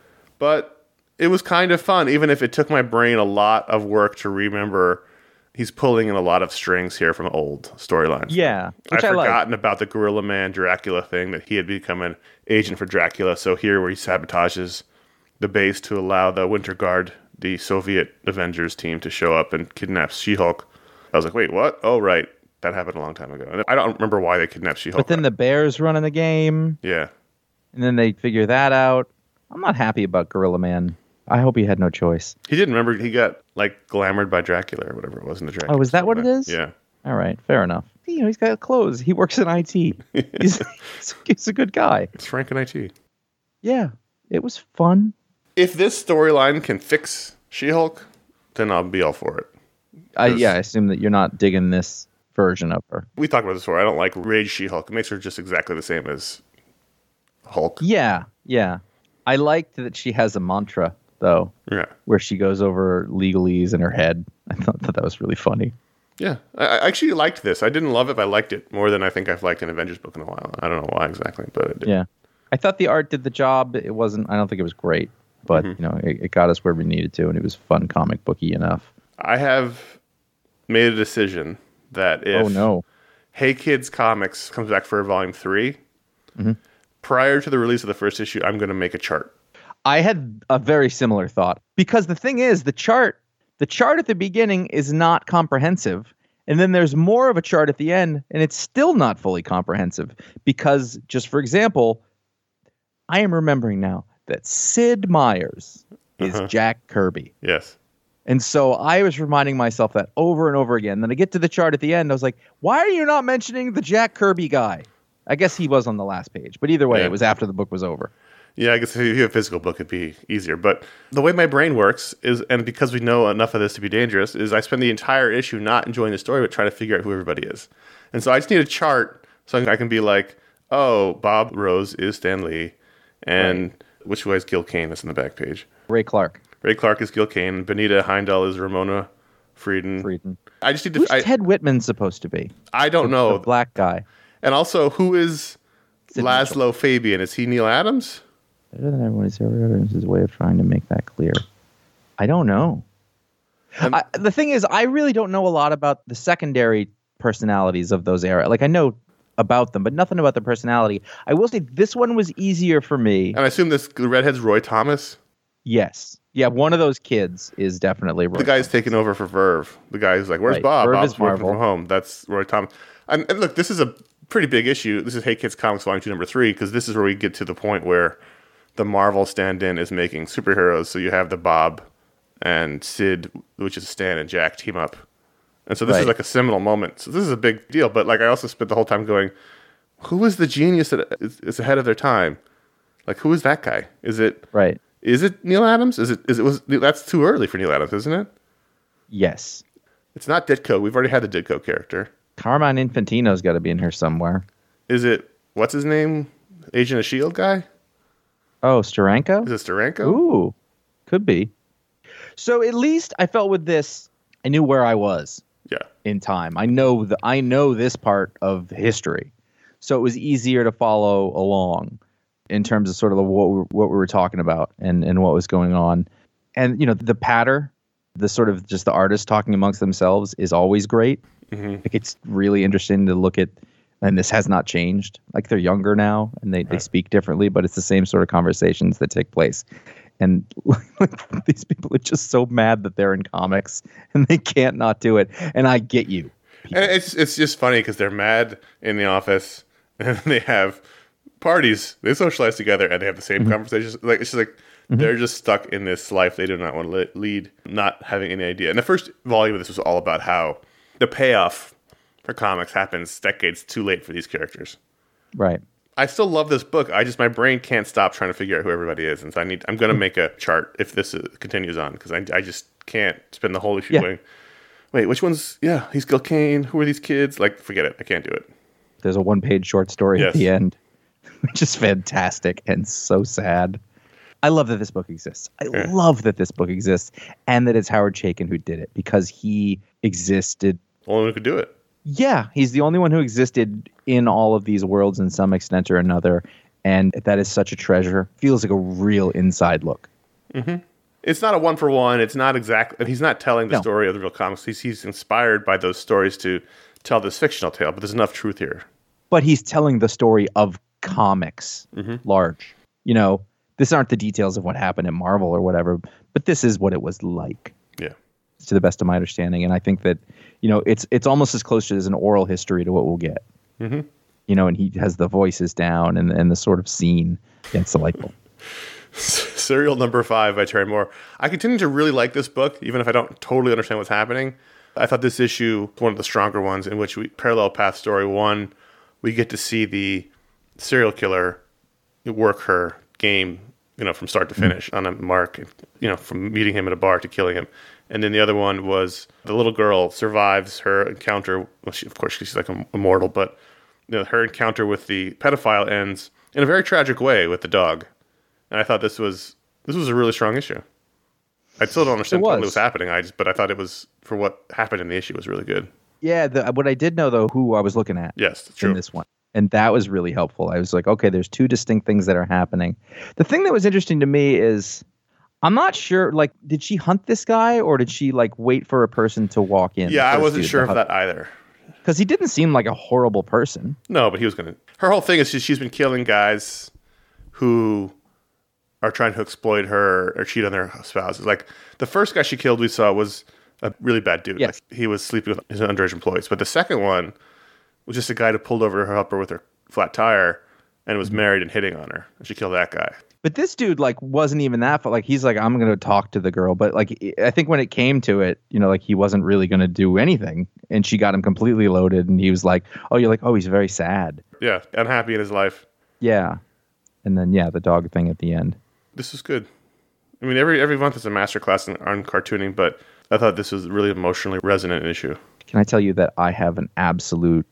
But it was kind of fun, even if it took my brain a lot of work to remember. He's pulling in a lot of strings here from old storylines.
Yeah,
I've
I
forgotten
like.
about the Gorilla Man Dracula thing, that he had become an agent for Dracula. So here where he sabotages the base to allow the Winter Guard, the Soviet Avengers team, to show up and kidnap She-Hulk. I was like, wait, what? Oh, right. That happened a long time ago. And I don't remember why they kidnapped She-Hulk.
But then the Bears run in the game.
Yeah.
And then they figure that out. I'm not happy about Gorilla Man. I hope he had no choice.
He didn't. Remember, he got, like, glamored by Dracula or whatever it was in the Dracula.
Oh, is that what it is?
Yeah.
All right, fair enough. You know, he's got clothes. He works in I T. He's, he's a good guy.
It's Frank and I T.
Yeah, it was fun.
If this storyline can fix She-Hulk, then I'll be all for it.
I, yeah, I assume that you're not digging this version of her.
We talked about this before. I don't like Rage She-Hulk. It makes her just exactly the same as Hulk.
Yeah, yeah. I liked that she has a mantra, though.
Yeah.
Where she goes over legalese in her head. I thought that, that was really funny.
Yeah. I, I actually liked this. I didn't love it, but I liked it more than I think I've liked an Avengers book in a while. I don't know why exactly, but it did.
Yeah. I thought the art did the job. It wasn't, I don't think it was great, but, mm-hmm. you know, it, it got us where we needed to, and it was fun comic booky enough.
I have made a decision that if
oh, no.
Hey Kids Comics comes back for volume three, mm-hmm. prior to the release of the first issue, I'm going to make a chart.
I had a very similar thought, because the thing is, the chart, the chart at the beginning is not comprehensive. And then there's more of a chart at the end, and it's still not fully comprehensive. Because, just for example, I am remembering now that Sid Meier's is uh-huh. Jack Kirby.
Yes.
And so I was reminding myself that over and over again. Then I get to the chart at the end. I was like, why are you not mentioning the Jack Kirby guy? I guess he was on the last page. But either way, yeah. It was after the book was over.
Yeah, I guess if you have a physical book, it'd be easier. But the way my brain works is, and because we know enough of this to be dangerous, is I spend the entire issue not enjoying the story, but trying to figure out who everybody is. And so I just need a chart so I can be like, oh, Bob Rose is Stan Lee. And right. which way is Gil Kane? That's on the back page.
Ray Clark.
Ray Clark is Gil Kane. Benita Heimdall is Ramona Frieden.
Frieden.
I just need to.
Who's
I,
Ted Whitman supposed to be?
I don't
the,
know.
The black guy.
And also, who is
Sid
Laszlo
Mitchell.
Fabian? Is he Neil Adams?
Better than everybody's ever heard. This is a way of trying to make that clear. I don't know. Um, I, the thing is, I really don't know a lot about the secondary personalities of those era. Like, I know about them, but nothing about the personality. I will say this one was easier for me.
And I assume this the redhead's Roy Thomas?
Yes. Yeah, one of those kids is definitely Roy
The guy's
Thomas.
taking over for Verve. The guy who's like, where's
Right.
Bob?
Verve
Bob's
is
working
Marvel.
from home. That's Roy Thomas. And, and look, this is a pretty big issue. This is Hey Kids Comics Volume two, Number three, because this is where we get to the point where the Marvel stand-in is making superheroes. So you have the Bob and Sid, which is Stan and Jack, team up. And so this
Right.
is like a seminal moment. So this is a big deal. But like I also spent the whole time going, who is the genius that is, is ahead of their time? Like, who is that guy? Is it
Right.
is it Neil Adams? Is it is it was that's too early for Neil Adams, isn't it?
Yes.
It's not Ditko. We've already had the Ditko character.
Carmine Infantino's got to be in here somewhere.
Is it what's his name? Agent of S H I E L D guy?
Oh, Steranko?
Is it Steranko?
Ooh, could be. So at least I felt with this, I knew where I was
Yeah.
in time. I know the I know this part of history, so it was easier to follow along in terms of sort of the, what we, what we were talking about and and what was going on. And you know, the patter, the sort of just the artists talking amongst themselves is always great.
Mm-hmm.
Like it's really interesting to look at. And this has not changed. Like they're younger now and they, right. they speak differently, but it's the same sort of conversations that take place. And like, these people are just so mad that they're in comics and they can't not do it. And I get you.
People. And it's it's just funny because they're mad in the office and they have parties. They socialize together and they have the same mm-hmm. conversations. Like it's just like mm-hmm. they're just stuck in this life they do not want to lead, not having any idea. And the first volume of this was all about how the payoff for comics happens decades too late for these characters.
Right.
I still love this book. I just my brain can't stop trying to figure out who everybody is, and so I need. I'm going to make a chart if this uh, continues on because I I just can't spend the whole issue yeah. going. Wait, which one's? Yeah, he's Gil Kane. Who are these kids? Like, forget it. I can't do it.
There's a one-page short story
yes.
at the end, which is fantastic and so sad. I love that this book exists. I yeah. love that this book exists, and that it's Howard Chaykin who did it because he existed.
Only one who could do it.
Yeah, he's the only one who existed in all of these worlds in some extent or another, and that is such a treasure. Feels like a real inside look.
Mm-hmm. It's not a one for one. It's not exactly. He's not telling the
no.
story of the real comics. He's, he's inspired by those stories to tell this fictional tale, but there's enough truth here.
But he's telling the story of comics, mm-hmm. large. You know, these aren't the details of what happened in Marvel or whatever, but this is what it was like.
Yeah.
To the best of my understanding, and I think that you know it's it's almost as close to as an oral history to what we'll get.
Mm-hmm.
You know, and he has the voices down and and the sort of scene. Yeah, it's delightful.
Serial number five by Terry Moore. I continue to really like this book, even if I don't totally understand what's happening. I thought this issue was one of the stronger ones in which we parallel path story one. We get to see the serial killer work her game, you know, from start to finish mm-hmm. on a mark. You know, from meeting him at a bar to killing him. And then the other one was the little girl survives her encounter. Well, she, of course, she's like immortal, but you know, her encounter with the pedophile ends in a very tragic way with the dog. And I thought this was this was a really strong issue. I still don't understand what was happening. I just, but I thought it was for what happened in the issue was really good.
Yeah, the, what I did know though, who I was looking at.
Yes, true.
In this one. And that was really helpful. I was like, okay, there's two distinct things that are happening. The thing that was interesting to me is. I'm not sure, like, did she hunt this guy or did she, like, wait for a person to walk in?
Yeah, I wasn't sure of that either.
Because he didn't seem like a horrible person.
No, but he was going to... Her whole thing is she, she's been killing guys who are trying to exploit her or cheat on their spouses. Like, the first guy she killed we saw was a really bad dude.
Yes.
Like, he was sleeping with his underage employees. But the second one was just a guy who pulled over her helper with her flat tire and was married and hitting on her. And she killed that guy.
But this dude, like, wasn't even that. Like, he's like, I'm going to talk to the girl. But, like, I think when it came to it, you know, like, he wasn't really going to do anything. And she got him completely loaded. And he was like, oh, you're like, oh, he's very sad.
Yeah, unhappy in his life.
Yeah. And then, yeah, the dog thing at the end.
This is good. I mean, every every month is a masterclass in, on cartooning, but I thought this was a really emotionally resonant issue.
Can I tell you that I have an absolute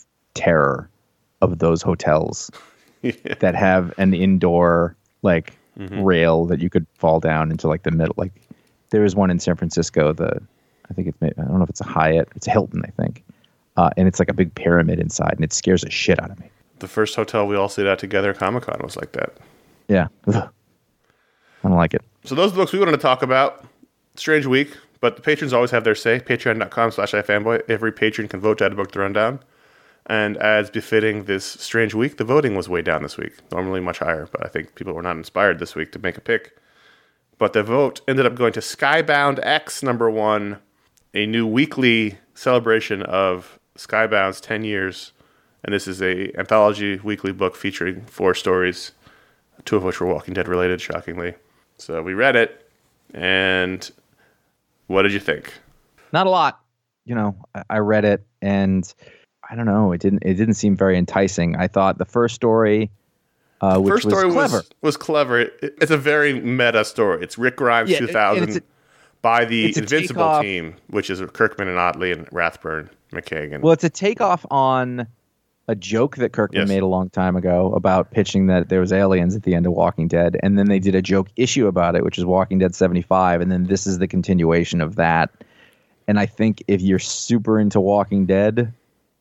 terror of those hotels yeah. that have an indoor... like mm-hmm. rail that you could fall down into like the middle. Like there is one in San Francisco. The I think it's I don't know if it's a Hyatt. It's a Hilton, I think. Uh, and it's like a big pyramid inside, and it scares the shit out of me.
The first hotel we all stayed at together at Comic-Con was like that.
Yeah, I don't like it.
So those books we wanted to talk about. Strange week, but the patrons always have their say. Patreon dot com slash iFanboy. Every patron can vote to add a book to run down. And as befitting this strange week, the voting was way down this week. Normally much higher, but I think people were not inspired this week to make a pick. But the vote ended up going to Skybound X number one, a new weekly celebration of Skybound's ten years. And this is a anthology weekly book featuring four stories, two of which were Walking Dead related, shockingly. So we read it, and what did you think?
Not a lot. You know, I, I read it, and I don't know. It didn't. It didn't seem very enticing. I thought the first story, uh, which
first story
was clever,
was, was clever. It, it's a very meta story. It's Rick Grimes
Yeah,
two thousand
it's a-
by the
it's a
Invincible
takeoff-
team, which is Kirkman and Otley and Rathburn, McKagan.
Well, it's a takeoff on a joke that Kirkman
Yes.
made a long time ago about pitching that there was aliens at the end of Walking Dead, and then they did a joke issue about it, which is Walking Dead seventy-five, and then this is the continuation of that. And I think if you're super into Walking Dead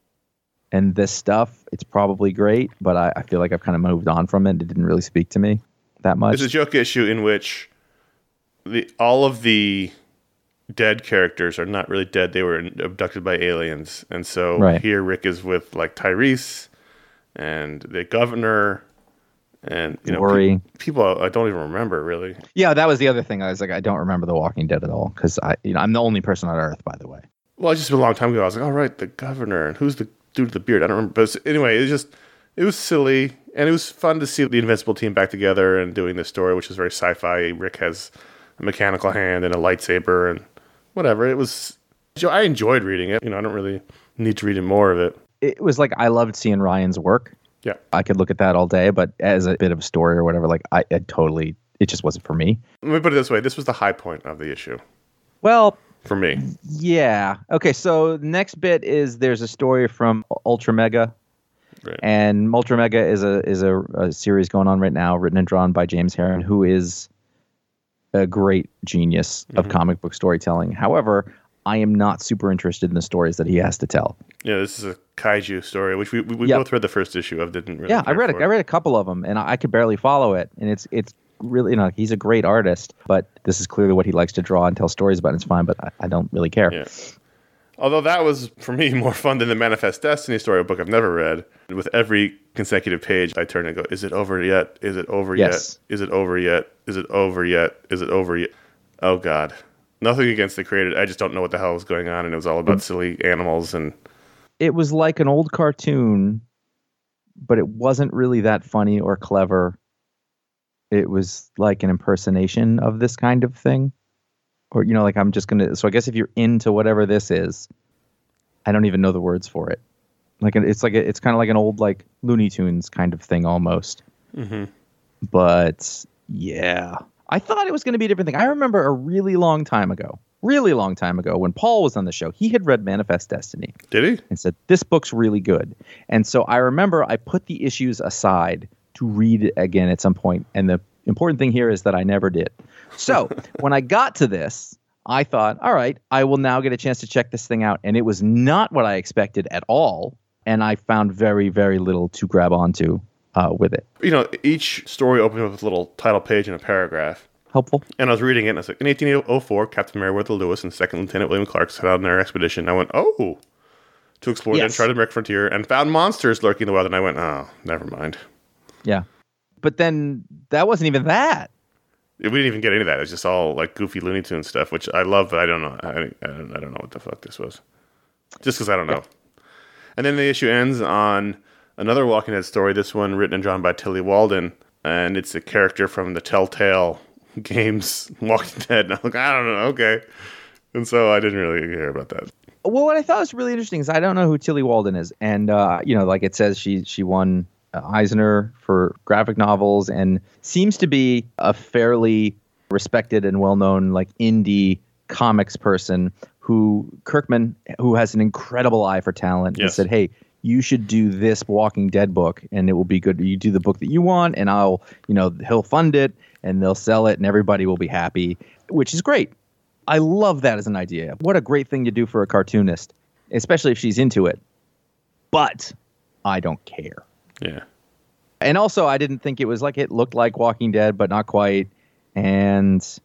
and this stuff, it's probably great, but I, I feel like I've kind of moved on from it. It didn't really speak to me that much.
It's a joke issue in which the all of the dead characters are not really dead. They were abducted by aliens. And so
Right.
here Rick is with like Tyrese and the governor and you know
Worry.
pe- people I don't even remember really.
Yeah, that was the other thing. I was like, I don't remember The Walking Dead at all because I, you know, I'm the only person on Earth, by the way.
Well, it's just been a long time ago. I was like, all right, the governor and who's the dude with the beard? I don't remember. But anyway, it was just it was silly and it was fun to see the Invincible team back together and doing this story, which is very sci-fi. Rick has a mechanical hand and a lightsaber and whatever. It was, I enjoyed reading it. You know, I don't really need to read more of it.
It was like I loved seeing Ryan's work.
Yeah.
I could look at that all day, but as a bit of a story or whatever, like I, I totally, it just wasn't for me.
Let me put it this way. This was the high point of the issue
Well,
for me.
yeah. Okay, so next bit is there's a story from Ultra Mega.
Right.
And Ultra Mega is a is a, a series going on right now, written and drawn by James Herron, who is a great genius of
Mhm.
comic book storytelling. However, I am not super interested in the stories that he has to tell.
Yeah, this is a kaiju story, which we we, we
Yep.
both read the first issue of. Didn't really.
Yeah, I
care
read
for
a, I read a couple of them, and I, I could barely follow it. And it's it's really, you know, he's a great artist, but this is clearly what he likes to draw and tell stories about. And it's fine, but I, I don't really care.
Yeah. Although that was, for me, more fun than the Manifest Destiny storybook I've never read. And with every consecutive page, I turn and go, is it over yet? Is it over
Yes.
yet? Is it over yet? Is it over yet? Is it over yet? Oh, God. Nothing against the creator. I just don't know what the hell was going on. And it was all about silly animals. And
It was like an old cartoon, but it wasn't really that funny or clever. It was like an impersonation of this kind of thing. Or, you know, like I'm just going to, so I guess if you're into whatever this is, I don't even know the words for it. Like, it's like, a, it's kind of like an old, like Looney Tunes kind of thing almost.
Mhm.
But yeah, I thought it was going to be a different thing. I remember a really long time ago, really long time ago when Paul was on the show, he had read Manifest Destiny
did he?
and said, this book's really good. And so I remember I put the issues aside to read it again at some point. And the important thing here is that I never did. So when I got to this, I thought, all right, I will now get a chance to check this thing out. And it was not what I expected at all. And I found very, very little to grab onto uh, with it.
You know, each story opened with a little title page and a paragraph.
Helpful.
And I was reading it, and I was like, in eighteen oh four, Captain Meriwether Lewis and Second Lieutenant William Clark set out on their expedition. I went, oh, to explore the
Yes.
uncharted American frontier and found monsters lurking in the wild. And I went, oh, never mind.
Yeah. But then that wasn't even that.
We didn't even get into that. It was just all like goofy Looney Tunes stuff, which I love, but I don't know. I, I, don't, I don't know what the fuck this was. Just because I don't know. And then the issue ends on another Walking Dead story, this one written and drawn by Tilly Walden. And it's a character from the Telltale games, Walking Dead. And I'm like, I don't know, okay. And so I didn't really hear about that.
Well, what I thought was really interesting is I don't know who Tilly Walden is. And, uh, you know, like it says she she won uh, Eisner for graphic novels and seems to be a fairly respected and well-known like indie comics person who Kirkman, who has an incredible eye for talent,
Yes.
has said, hey, you should do this Walking Dead book and it will be good. You do the book that you want and I'll, you know, he'll fund it and they'll sell it and everybody will be happy, which is great. I love that as an idea. What a great thing to do for a cartoonist, especially if she's into it. But I don't care.
Yeah.
And also, I didn't think it was like it looked like Walking Dead, but not quite. And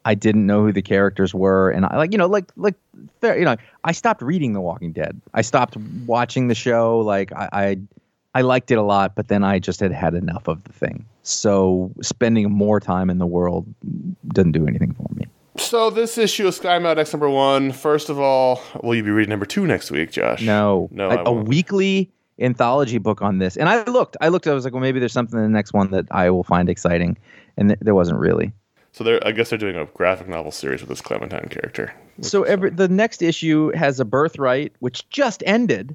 I didn't know who the characters were, and I like you know like like fair, you know I stopped reading The Walking Dead. I stopped watching the show. Like I, I I liked it a lot, but then I just had had enough of the thing. So spending more time in the world doesn't do anything for me.
So this issue of SkyMount X number one. First of all, will you be reading number two next week, Josh?
No,
no,
a, a weekly anthology book on this. And I looked, I looked. I was like, well, maybe there's something in the next one that I will find exciting, and th- there wasn't really.
So they're, I guess they're doing a graphic novel series with this Clementine character.
So every the next issue has a Birthright, which just ended.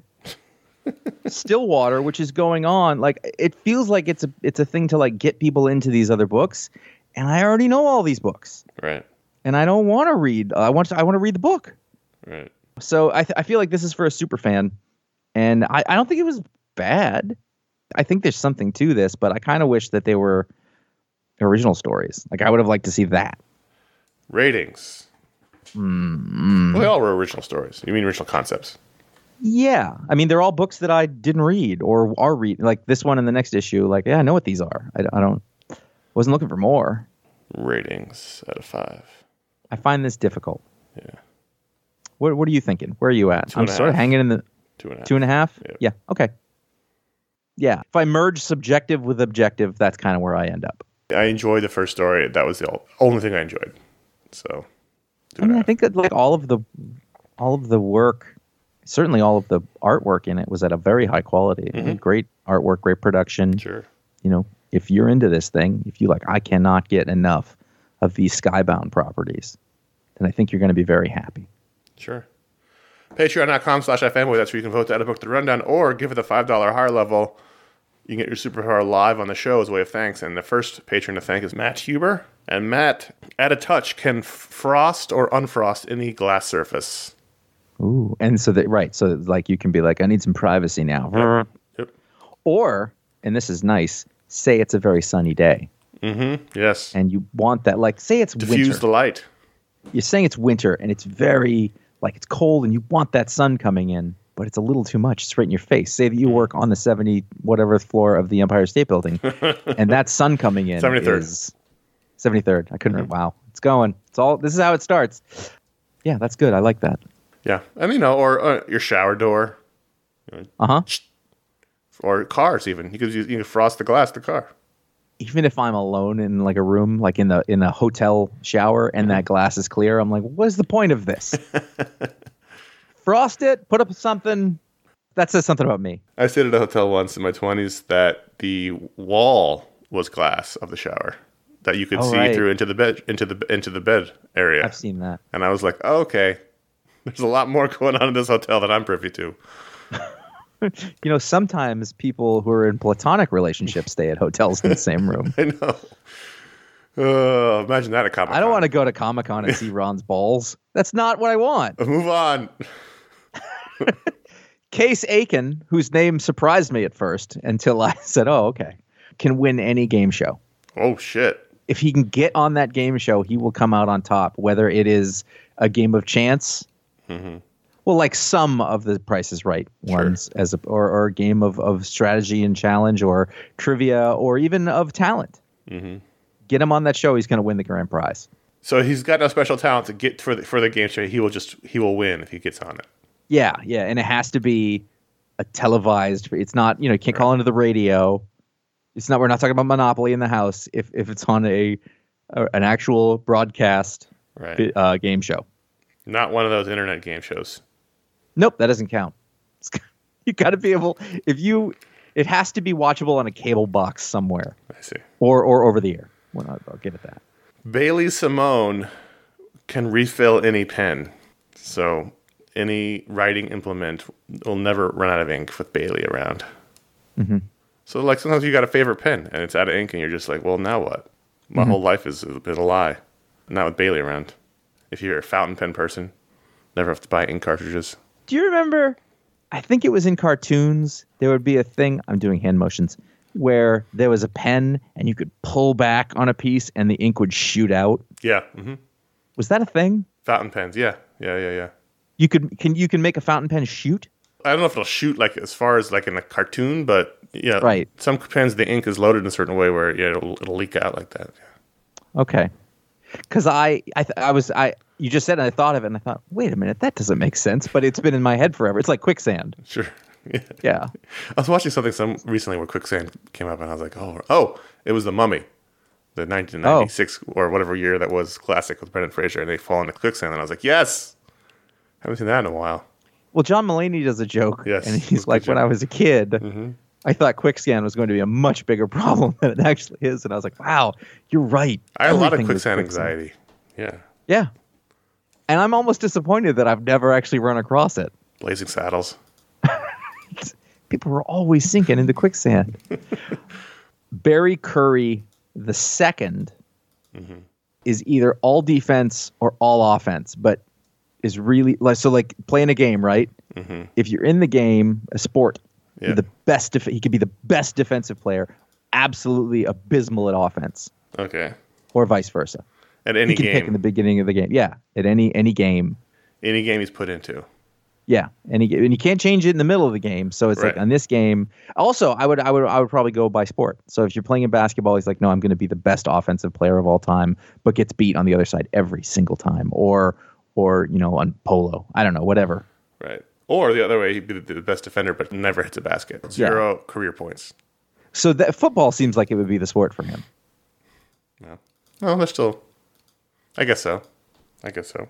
Stillwater, which is going on. Like it feels like it's a it's a thing to like get people into these other books, and I already know all these books.
Right.
And I don't want to read. I want to, I want to read the book.
Right.
So I th- I feel like this is for a super fan, and I, I don't think it was bad. I think there's something to this, but I kind of wish that they were original stories. Like I would have liked to see that.
Ratings.
Mm-hmm.
Well, they all were original stories. You mean original concepts?
Yeah, I mean they're all books that I didn't read or are read. Like this one and the next issue. Like yeah, I know what these are. I, I don't wasn't looking for more.
Ratings out of five.
I find this difficult.
Yeah.
What What are you thinking? Where are you at?
Two
I'm
and a
sort of
half.
hanging in the
Two and a half.
two and a half.
Yeah.
Yeah. Okay. Yeah. If I merge subjective with objective, that's kind of where I end up.
I enjoyed the first story. That was the ol- only thing I enjoyed. So. two
I
and a
mean, I
half.
think that like all of the all of the work, certainly all of the artwork in it was at a very high quality.
Mhm.
Great artwork, great production.
Sure.
You know, if you're into this thing, if you like, I cannot get enough of these Skybound properties, then I think you're going to be very happy.
Sure. Patreon.com slash iFanboy. That's where you can vote to add a book to the rundown or give it the five dollars higher level. You can get your superpower live on the show as a way of thanks. And the first patron to thank is Matt Huber. And Matt, at a touch, can f- frost or unfrost any glass surface.
Ooh, and so that right, so like you can be like, I need some privacy now,
Yep. Yep.
or and this is nice. Say it's a very sunny day,
Mm-hmm. Yes.
and you want that. Like, say it's
Diffuse
winter.
the light.
You're saying it's winter, and it's very like it's cold, and you want that sun coming in, but it's a little too much. It's right in your face. Say that you work on the seventy whatever floor of the Empire State Building, and that sun coming in
seventy-third.
is seventy-third. I couldn't. Mm-hmm. Wow, it's going. It's all. This is how it starts. Yeah, that's good. I like that.
Yeah. And, you know, or uh, your shower door.
Uh huh.
Or cars, even. You could use, you could frost the glass of the car.
Even if I'm alone in like a room, like in the in a hotel shower, and that glass is clear, I'm like, what is the point of this? Frost it, put up something. That says something about me.
I stayed at a hotel once in my twenties that the wall was glass of the shower that you could
Oh,
see
right.
through into the bed into the into the bed area.
I've seen that.
And I was like, oh, okay, there's a lot more going on in this hotel than I'm privy to.
You know, sometimes people who are in platonic relationships stay at hotels in the same room.
I know. Uh, imagine that at Comic-Con.
I don't want to go to Comic-Con and see Ron's balls. That's not what I want.
Move on.
Case Aiken, whose name surprised me at first until I said, oh, okay, can win any game show.
Oh, shit.
If he can get on that game show, he will come out on top, whether it is a game of chance.
Mm-hmm.
Well, like some of the Price is Right ones, sure. as a, or, or a game of, of strategy and challenge, or trivia, or even of talent.
Mm-hmm.
Get him on that show; he's going to win the grand prize.
So he's got no special talent to get for the, for the game show. He will just he will win if he gets on it.
Yeah, yeah, and it has to be a televised. It's not, you know, you can't right. call into the radio. It's not. We're not talking about Monopoly in the house. If if it's on a, a an actual broadcast
right.
uh, game show,
not one of those internet game shows.
Nope, that doesn't count. It's, you got to be able. If you, it has to be watchable on a cable box somewhere.
I see.
Or or over the air. Well, I'll, I'll give it that.
Bailey Simone can refill any pen, so any writing implement will never run out of ink with Bailey around.
Mm-hmm.
So, like, sometimes you got a favorite pen and it's out of ink, and you're just like, well, now what? My
mm-hmm.
whole life is a bit of a lie. Not with Bailey around. If you're a fountain pen person, never have to buy ink cartridges.
Do you remember? I think it was in cartoons. There would be a thing. I'm doing hand motions. Where there was a pen and you could pull back on a piece and the ink would shoot out.
Yeah. Mm-hmm.
Was that a thing?
Fountain pens. Yeah. Yeah. Yeah. Yeah.
You could can you can make a fountain pen shoot?
I don't know if it'll shoot like as far as like in a cartoon, but yeah.
Right.
Some pens the ink is loaded in a certain way where yeah it'll it'll leak out like that.
Okay. Because I, I, th- I was, I, you just said, it and I thought of it, and I thought, wait a minute, that doesn't make sense. But it's been in my head forever. It's like quicksand.
Sure. Yeah.
Yeah.
I was watching something some recently where quicksand came up, and I was like, oh, oh, it was The Mummy, the nineteen ninety-six oh. or whatever year that was classic with Brendan Fraser, and they fall into quicksand, and I was like, yes, haven't seen that in a while.
Well, John Mulaney does a joke,
yes,
and he's like, when I was a kid, mm-hmm. I thought quicksand was going to be a much bigger problem than it actually is, and I was like, wow, you're right.
I had
Everything
a lot of quicksand,
quicksand
anxiety. Yeah.
Yeah. And I'm almost disappointed that I've never actually run across it.
Blazing Saddles.
People were always sinking into quicksand. Barry Curry the second mm-hmm. is either all defense or all offense, but is really like so like playing a game, right? Mm-hmm. If you're in the game, a sport, yeah. you're the best. Def- he could be the best defensive player, absolutely abysmal at offense.
Okay.
Or vice versa.
At any
he can
game.
Pick in the beginning of the game. Yeah. At any any game.
Any game he's put into.
Yeah, and he, and you can't change it in the middle of the game. So it's right. like on this game. Also, I would I would I would probably go by sport. So if you're playing in basketball, he's like, no, I'm going to be the best offensive player of all time, but gets beat on the other side every single time. Or or you know on polo, I don't know, whatever.
Right. Or the other way, he'd be the best defender, but never hits a basket. Zero yeah. career points.
So that football seems like it would be the sport for him.
No, well, they're still. I guess so. I guess so.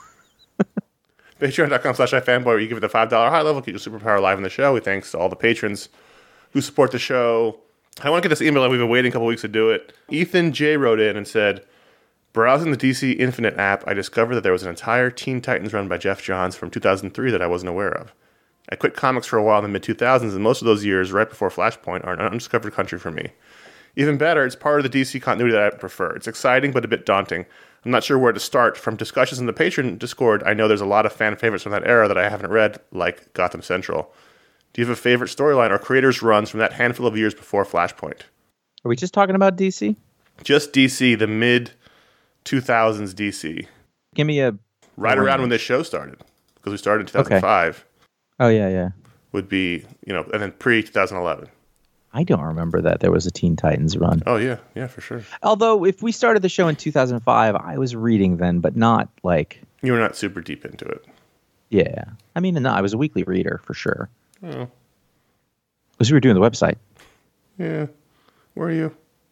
Patreon.com slash iFanboy, where you give it the five dollars high level, keep your superpower live in the show. We thanks to all the patrons who support the show. I want to get this email, and we've been waiting a couple weeks to do it. Ethan J. wrote in and said, browsing the D C Infinite app, I discovered that there was an entire Teen Titans run by Jeff Johns from two thousand three that I wasn't aware of. I quit comics for a while in the mid two thousands, and most of those years, right before Flashpoint, are an undiscovered country for me. Even better, it's part of the D C continuity that I prefer. It's exciting, but a bit daunting. I'm not sure where to start. From discussions in the Patreon Discord, I know there's a lot of fan favorites from that era that I haven't read, like Gotham Central. Do you have a favorite storyline or creators' runs from that handful of years before Flashpoint?
Are we just talking about D C?
Just D C, the mid two thousands D C.
Give me a...
Right around when this show started, because we started in two thousand five.
Okay. Oh, yeah, yeah.
Would be, you know, and then pre-twenty eleven.
I don't remember that there was a Teen Titans run.
Oh, yeah. Yeah, for sure.
Although, if we started the show in two thousand five, I was reading then, but not like...
You were not super deep into it.
Yeah. I mean, no, I was a weekly reader, for sure.
Oh.
Because we were doing the website.
Yeah. Were you?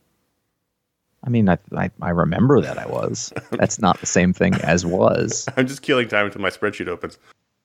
I mean, I, I I remember that I was. That's not the same thing as was.
I'm just killing time until my spreadsheet opens.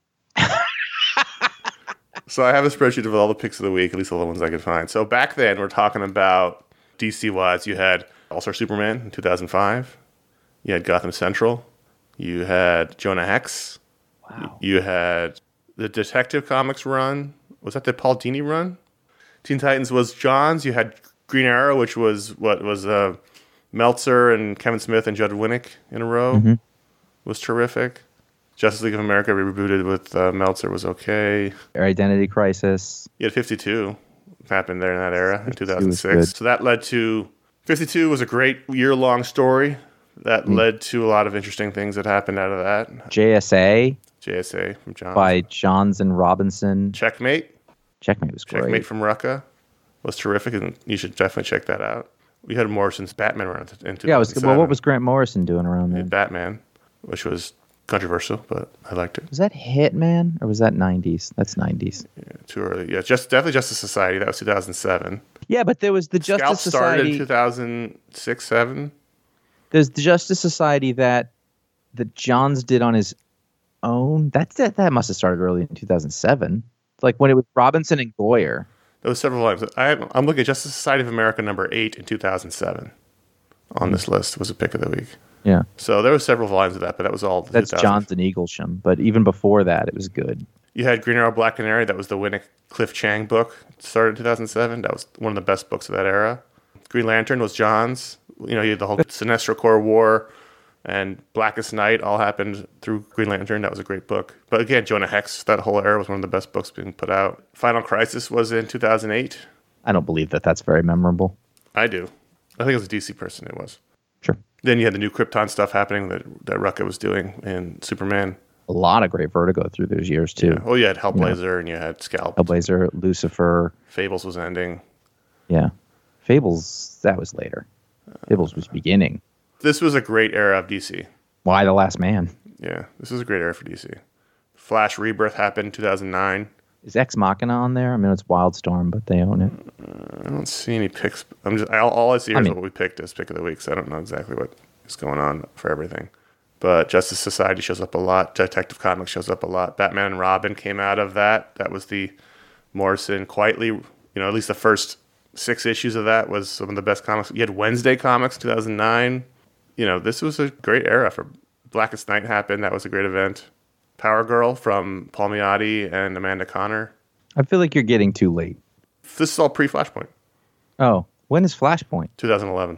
So I have a spreadsheet of all the picks of the week, at least all the ones I could find. So back then, we're talking about D C-wise. You had All-Star Superman in two thousand five. You had Gotham Central. You had Jonah Hex.
Wow.
You had the Detective Comics run. Was that the Paul Dini run? Teen Titans was Johns. You had Green Arrow, which was what was uh, Meltzer and Kevin Smith and Judd Winnick in a row. Mm-hmm. Was terrific. Justice League of America rebooted with uh, Meltzer was okay.
Identity Crisis.
You had fifty-two happened there in that era in two thousand six. So that led to fifty-two was a great year-long story that mm. led to a lot of interesting things that happened out of that.
J S A.
J S A from Johns.
By Johns and Robinson.
Checkmate.
Checkmate was great.
Checkmate from Rucka was terrific, and you should definitely check that out. We had Morrison's Batman run in two thousand seven.
Yeah, was, well, what was Grant Morrison doing around then?
Batman, which was controversial, but I liked it.
Was that Hitman or was that nineties? That's nineties.
Yeah, too early. Yeah, just definitely Justice Society. That was two thousand seven.
Yeah, but there was the
Scalp
Justice Society.
started in two thousand six, seven.
There's the Justice Society that that Johns did on his own. That's that. That must have started early in two thousand seven. It's like when it was Robinson and Goyer.
There was several times. I, I'm looking at Justice Society of America number eight in two thousand seven. On mm-hmm. this list was a pick of the week.
Yeah.
So there were several volumes of that, but that was all.
That's Johns and Eaglesham. But even before that, it was good.
You had Green Arrow, Black Canary. That was the Winnick Cliff Chang book. It started in two thousand seven. That was one of the best books of that era. Green Lantern was Johns. You know, you had the whole Sinestro Corps War and Blackest Night all happened through Green Lantern. That was a great book. But again, Jonah Hex, that whole era was one of the best books being put out. Final Crisis was in two thousand eight.
I don't believe that that's very memorable.
I do. I think as a D C person, it was.
Sure.
Then you had the new Krypton stuff happening that, that Rucka was doing in Superman.
A lot of great Vertigo through those years, too.
Yeah. Well, you had Hellblazer you know, and you had Scalp.
Hellblazer, Lucifer.
Fables was ending.
Yeah. Fables, that was later. Fables was beginning.
This was a great era of D C.
Why The Last Man?
Yeah, this was a great era for D C. Flash Rebirth happened in two thousand nine.
Is Ex Machina on there? I mean, it's Wildstorm, but they own it.
Uh, I don't see any picks. I'm just all, all I see here
I
is
mean,
what we picked as pick of the week, so I don't know exactly what is going on for everything. But Justice Society shows up a lot. Detective Comics shows up a lot. Batman and Robin came out of that. That was the Morrison quietly, you know, at least the first six issues of that was some of the best comics. You had Wednesday Comics, two thousand nine. You know, this was a great era for Blackest Night happened. That was a great event. Power Girl from Paul Miotti and Amanda Connor.
I feel like you're getting too late.
This is all pre-Flashpoint.
Oh, when is Flashpoint?
twenty eleven.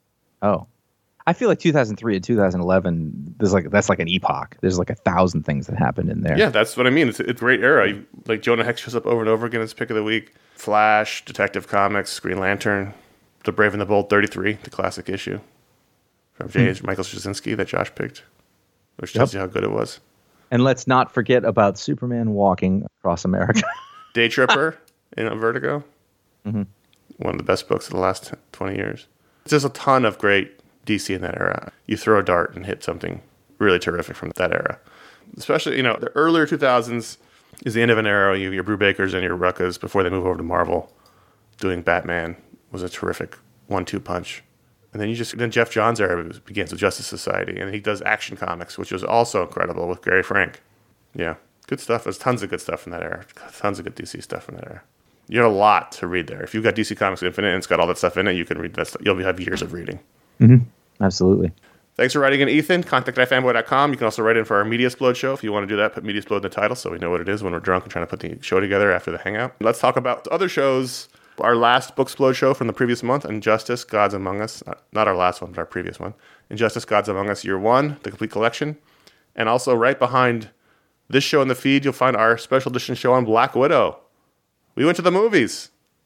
Oh, I feel like two thousand three and two thousand eleven. There's like that's like an epoch. There's like a thousand things that happened in there.
Yeah, that's what I mean. It's, it's a great era. You, like Jonah Hex shows up over and over again as pick of the week. Flash, Detective Comics, Green Lantern, The Brave and the Bold thirty-three, the classic issue from J. Hmm. Michael Straczynski that Josh picked, which tells yep. you how good it was.
And let's not forget about Superman walking across America.
Day Tripper in Vertigo.
Mm-hmm.
One of the best books of the last twenty years. There's a ton of great D C in that era. You throw a dart and hit something really terrific from that era. Especially, you know, the earlier two thousands is the end of an era. You, your Brubakers and your Ruckas before they move over to Marvel. Doing Batman was a terrific one two punch. And then you just then Jeff Johns' era begins with Justice Society, and he does Action Comics, which was also incredible with Gary Frank. Yeah, good stuff. There's tons of good stuff in that era. Tons of good D C stuff in that era. You have a lot to read there. If you've got D C Comics Infinite and it's got all that stuff in it, you can read that stuff. You'll have years of reading.
Mm-hmm. Absolutely.
Thanks for writing in, Ethan. contact i fanboy dot com. You can also write in for our Mediasplode show. If you want to do that, put Mediasplode in the title so we know what it is when we're drunk and trying to put the show together after the hangout. Let's talk about other shows. Our last Booksplode show from the previous month, Injustice, Gods Among Us. Not our last one, but our previous one. Injustice, Gods Among Us, Year One, the complete collection. And also right behind this show in the feed, you'll find our special edition show on Black Widow. We went to the movies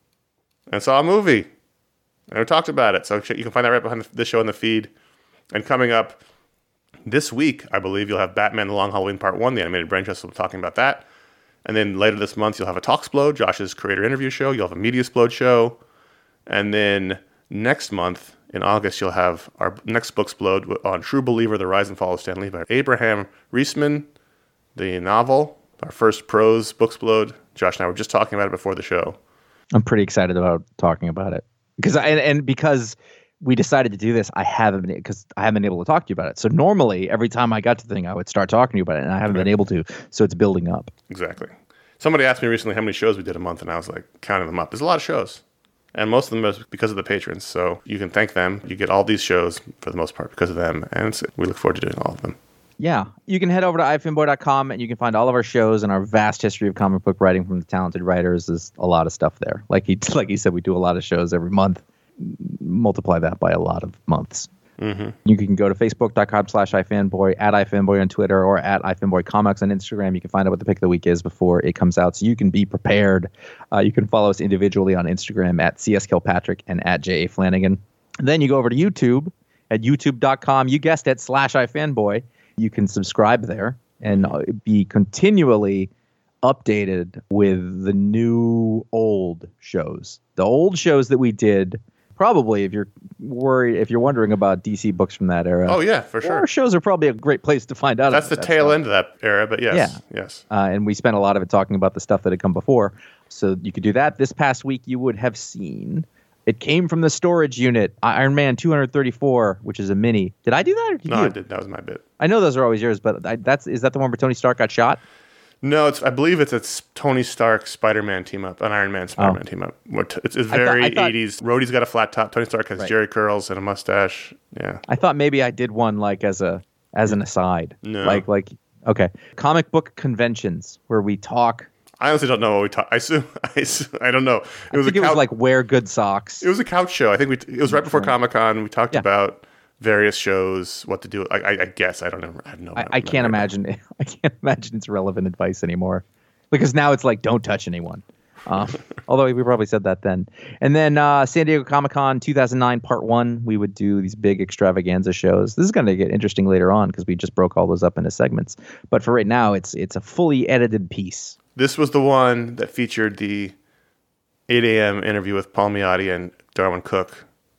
and saw a movie. And we talked about it. So you can find that right behind this show in the feed. And coming up this week, I believe, you'll have Batman The Long Halloween Part one, the animated Brain Trust will be talking about that. And then later this month, you'll have a Talksplode, Josh's creator interview show. You'll have a Mediasplode show. And then next month, in August, you'll have our next Booksplode on True Believer, The Rise and Fall of Stan Lee by Abraham Reisman, the novel, our first prose Booksplode. Josh and I were just talking about it before the show.
I'm pretty excited about talking about it. because I, and, and because we decided to do this, I haven't been because I haven't been able to talk to you about it. So normally, every time I got to the thing, I would start talking to you about it, and I haven't right. been able to. So it's building up.
Exactly. Somebody asked me recently how many shows we did a month, and I was like counting them up. There's a lot of shows, and most of them is because of the patrons. So you can thank them. You get all these shows for the most part because of them, and it's, we look forward to doing all of them.
Yeah, you can head over to i fanboy dot com and you can find all of our shows and our vast history of comic book writing from the talented writers. There's a lot of stuff there. Like he, like he said, we do a lot of shows every month. Multiply that by a lot of months.
Mm-hmm.
You can go to facebook dot com slash ifanboy, at ifanboy on Twitter, or at ifanboycomics on Instagram. You can find out what the pick of the week is before it comes out, so you can be prepared. Uh, you can follow us individually on Instagram at C S Kilpatrick and at J A Flanagan. And then you go over to YouTube at youtube dot com. You guessed it, slash ifanboy. You can subscribe there and be continually updated with the new old shows. The old shows that we did, probably if you're worried, if you're wondering about D C books from that era.
Oh, yeah, for sure.
Our shows are probably a great place to find out.
That's the
that
tail
stuff.
end of that era, but yes.
Yeah.
yes.
Uh, and we spent a lot of it talking about the stuff that had come before. So you could do that. This past week, you would have seen... It came from the storage unit, Iron Man two thirty-four, which is a mini. Did I do that? Or did
no,
you?
I did. That was my bit.
I know those are always yours, but I, that's is that the one where Tony Stark got shot?
No, it's. I believe it's a Tony Stark Spider-Man team up, an Iron Man Spider-Man oh. team up. It's, it's very I thought, I thought, eighties. Rhodey's got a flat top. Tony Stark has right. Jerry curls and a mustache. Yeah.
I thought maybe I did one like as a as an aside.
No.
Like like okay, comic book conventions where we talk.
I honestly don't know what we talked. I assume, I assume, I don't know. It was
I think
a
it
couch,
was like wear good socks.
It was a couch show. I think we. It was right before Comic Con. We talked
yeah.
about various shows, what to do. I, I, I guess I don't know. I have no.
I, I can't imagine. It. I can't imagine it's relevant advice anymore, because now it's like don't touch anyone. Um, although we probably said that then. And then uh, San Diego Comic Con two thousand nine Part One. We would do these big extravaganza shows. This is going to get interesting later on because we just broke all those up into segments. But for right now, it's it's a fully edited piece.
This was the one that featured the eight a.m. interview with Paul Miotti and Darwin Cook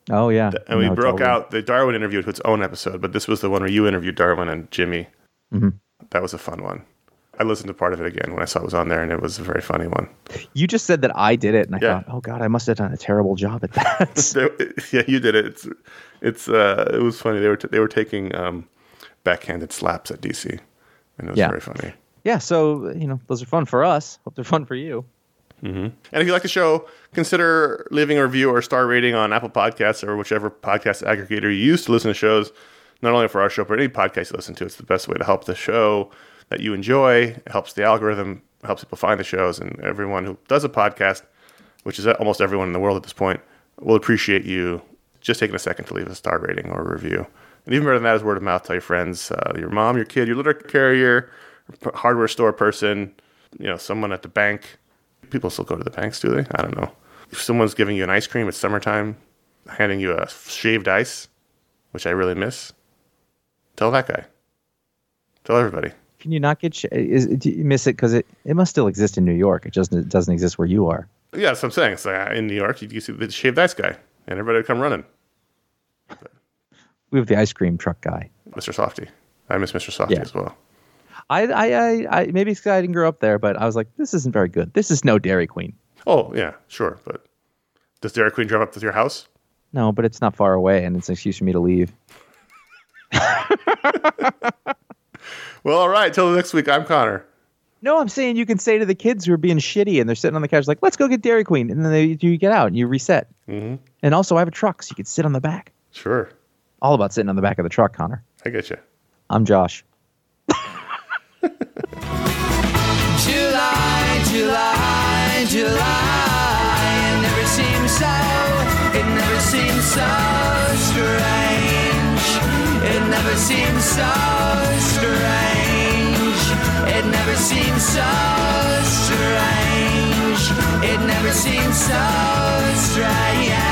Oh, yeah.
And we
No,
broke
totally.
out the Darwin interview to its own episode, but this was the one where you interviewed Darwin and Jimmy.
Mm-hmm.
That was a fun one. I listened to part of it again when I saw it was on there, and it was a very funny one.
You just said that I did it, and I
Yeah.
thought, oh, God, I must have done a terrible job at that.
Yeah, you did it. It's, it's, uh, it was funny. They were, t- they were taking um, backhanded slaps at D C, and it was
Yeah.
very funny.
Yeah, so, you know, those are fun for us. Hope they're fun for you.
Mm-hmm. And if you like the show, consider leaving a review or a star rating on Apple Podcasts or whichever podcast aggregator you use to listen to shows, not only for our show, but any podcast you listen to. It's the best way to help the show that you enjoy. It helps the algorithm, helps people find the shows, and everyone who does a podcast, which is almost everyone in the world at this point, will appreciate you just taking a second to leave a star rating or a review. And even better than that is word of mouth. Tell your friends, uh, your mom, your kid, your litter carrier, hardware store person, you know, someone at the bank. People still go to the banks, do they? I don't know. If someone's giving you an ice cream, it's summertime, handing you a shaved ice, which I really miss, tell that guy. Tell everybody.
Can you not get... Sh- is, do you miss it? Because it, it must still exist in New York. It just it doesn't exist where you are.
Yeah, that's what I'm saying. It's like in New York, you, you see the shaved ice guy, and everybody would come running. But
We have the ice cream truck guy.
Mister Softy. I miss Mister Softy
Yeah.
as well.
I, I, I, I maybe it's 'cause I didn't grow up there, but I was like, this isn't very good. This is no Dairy Queen.
Oh, yeah, sure. But does Dairy Queen drive up to your house?
No, but it's not far away, and it's an excuse for me to leave.
Well, all right. Till next week, I'm Connor.
No, I'm saying you can say to the kids who are being shitty and they're sitting on the couch like, let's go get Dairy Queen. And then they, you get out and you reset.
Mm-hmm.
And also I have a truck, so you can sit on the back.
Sure.
All about sitting on the back of the truck, Connor.
I get you.
I'm Josh.
July, July, July. It never seems so, it never seems so strange. It never seems so strange. It never seems so strange. It never seems so strange.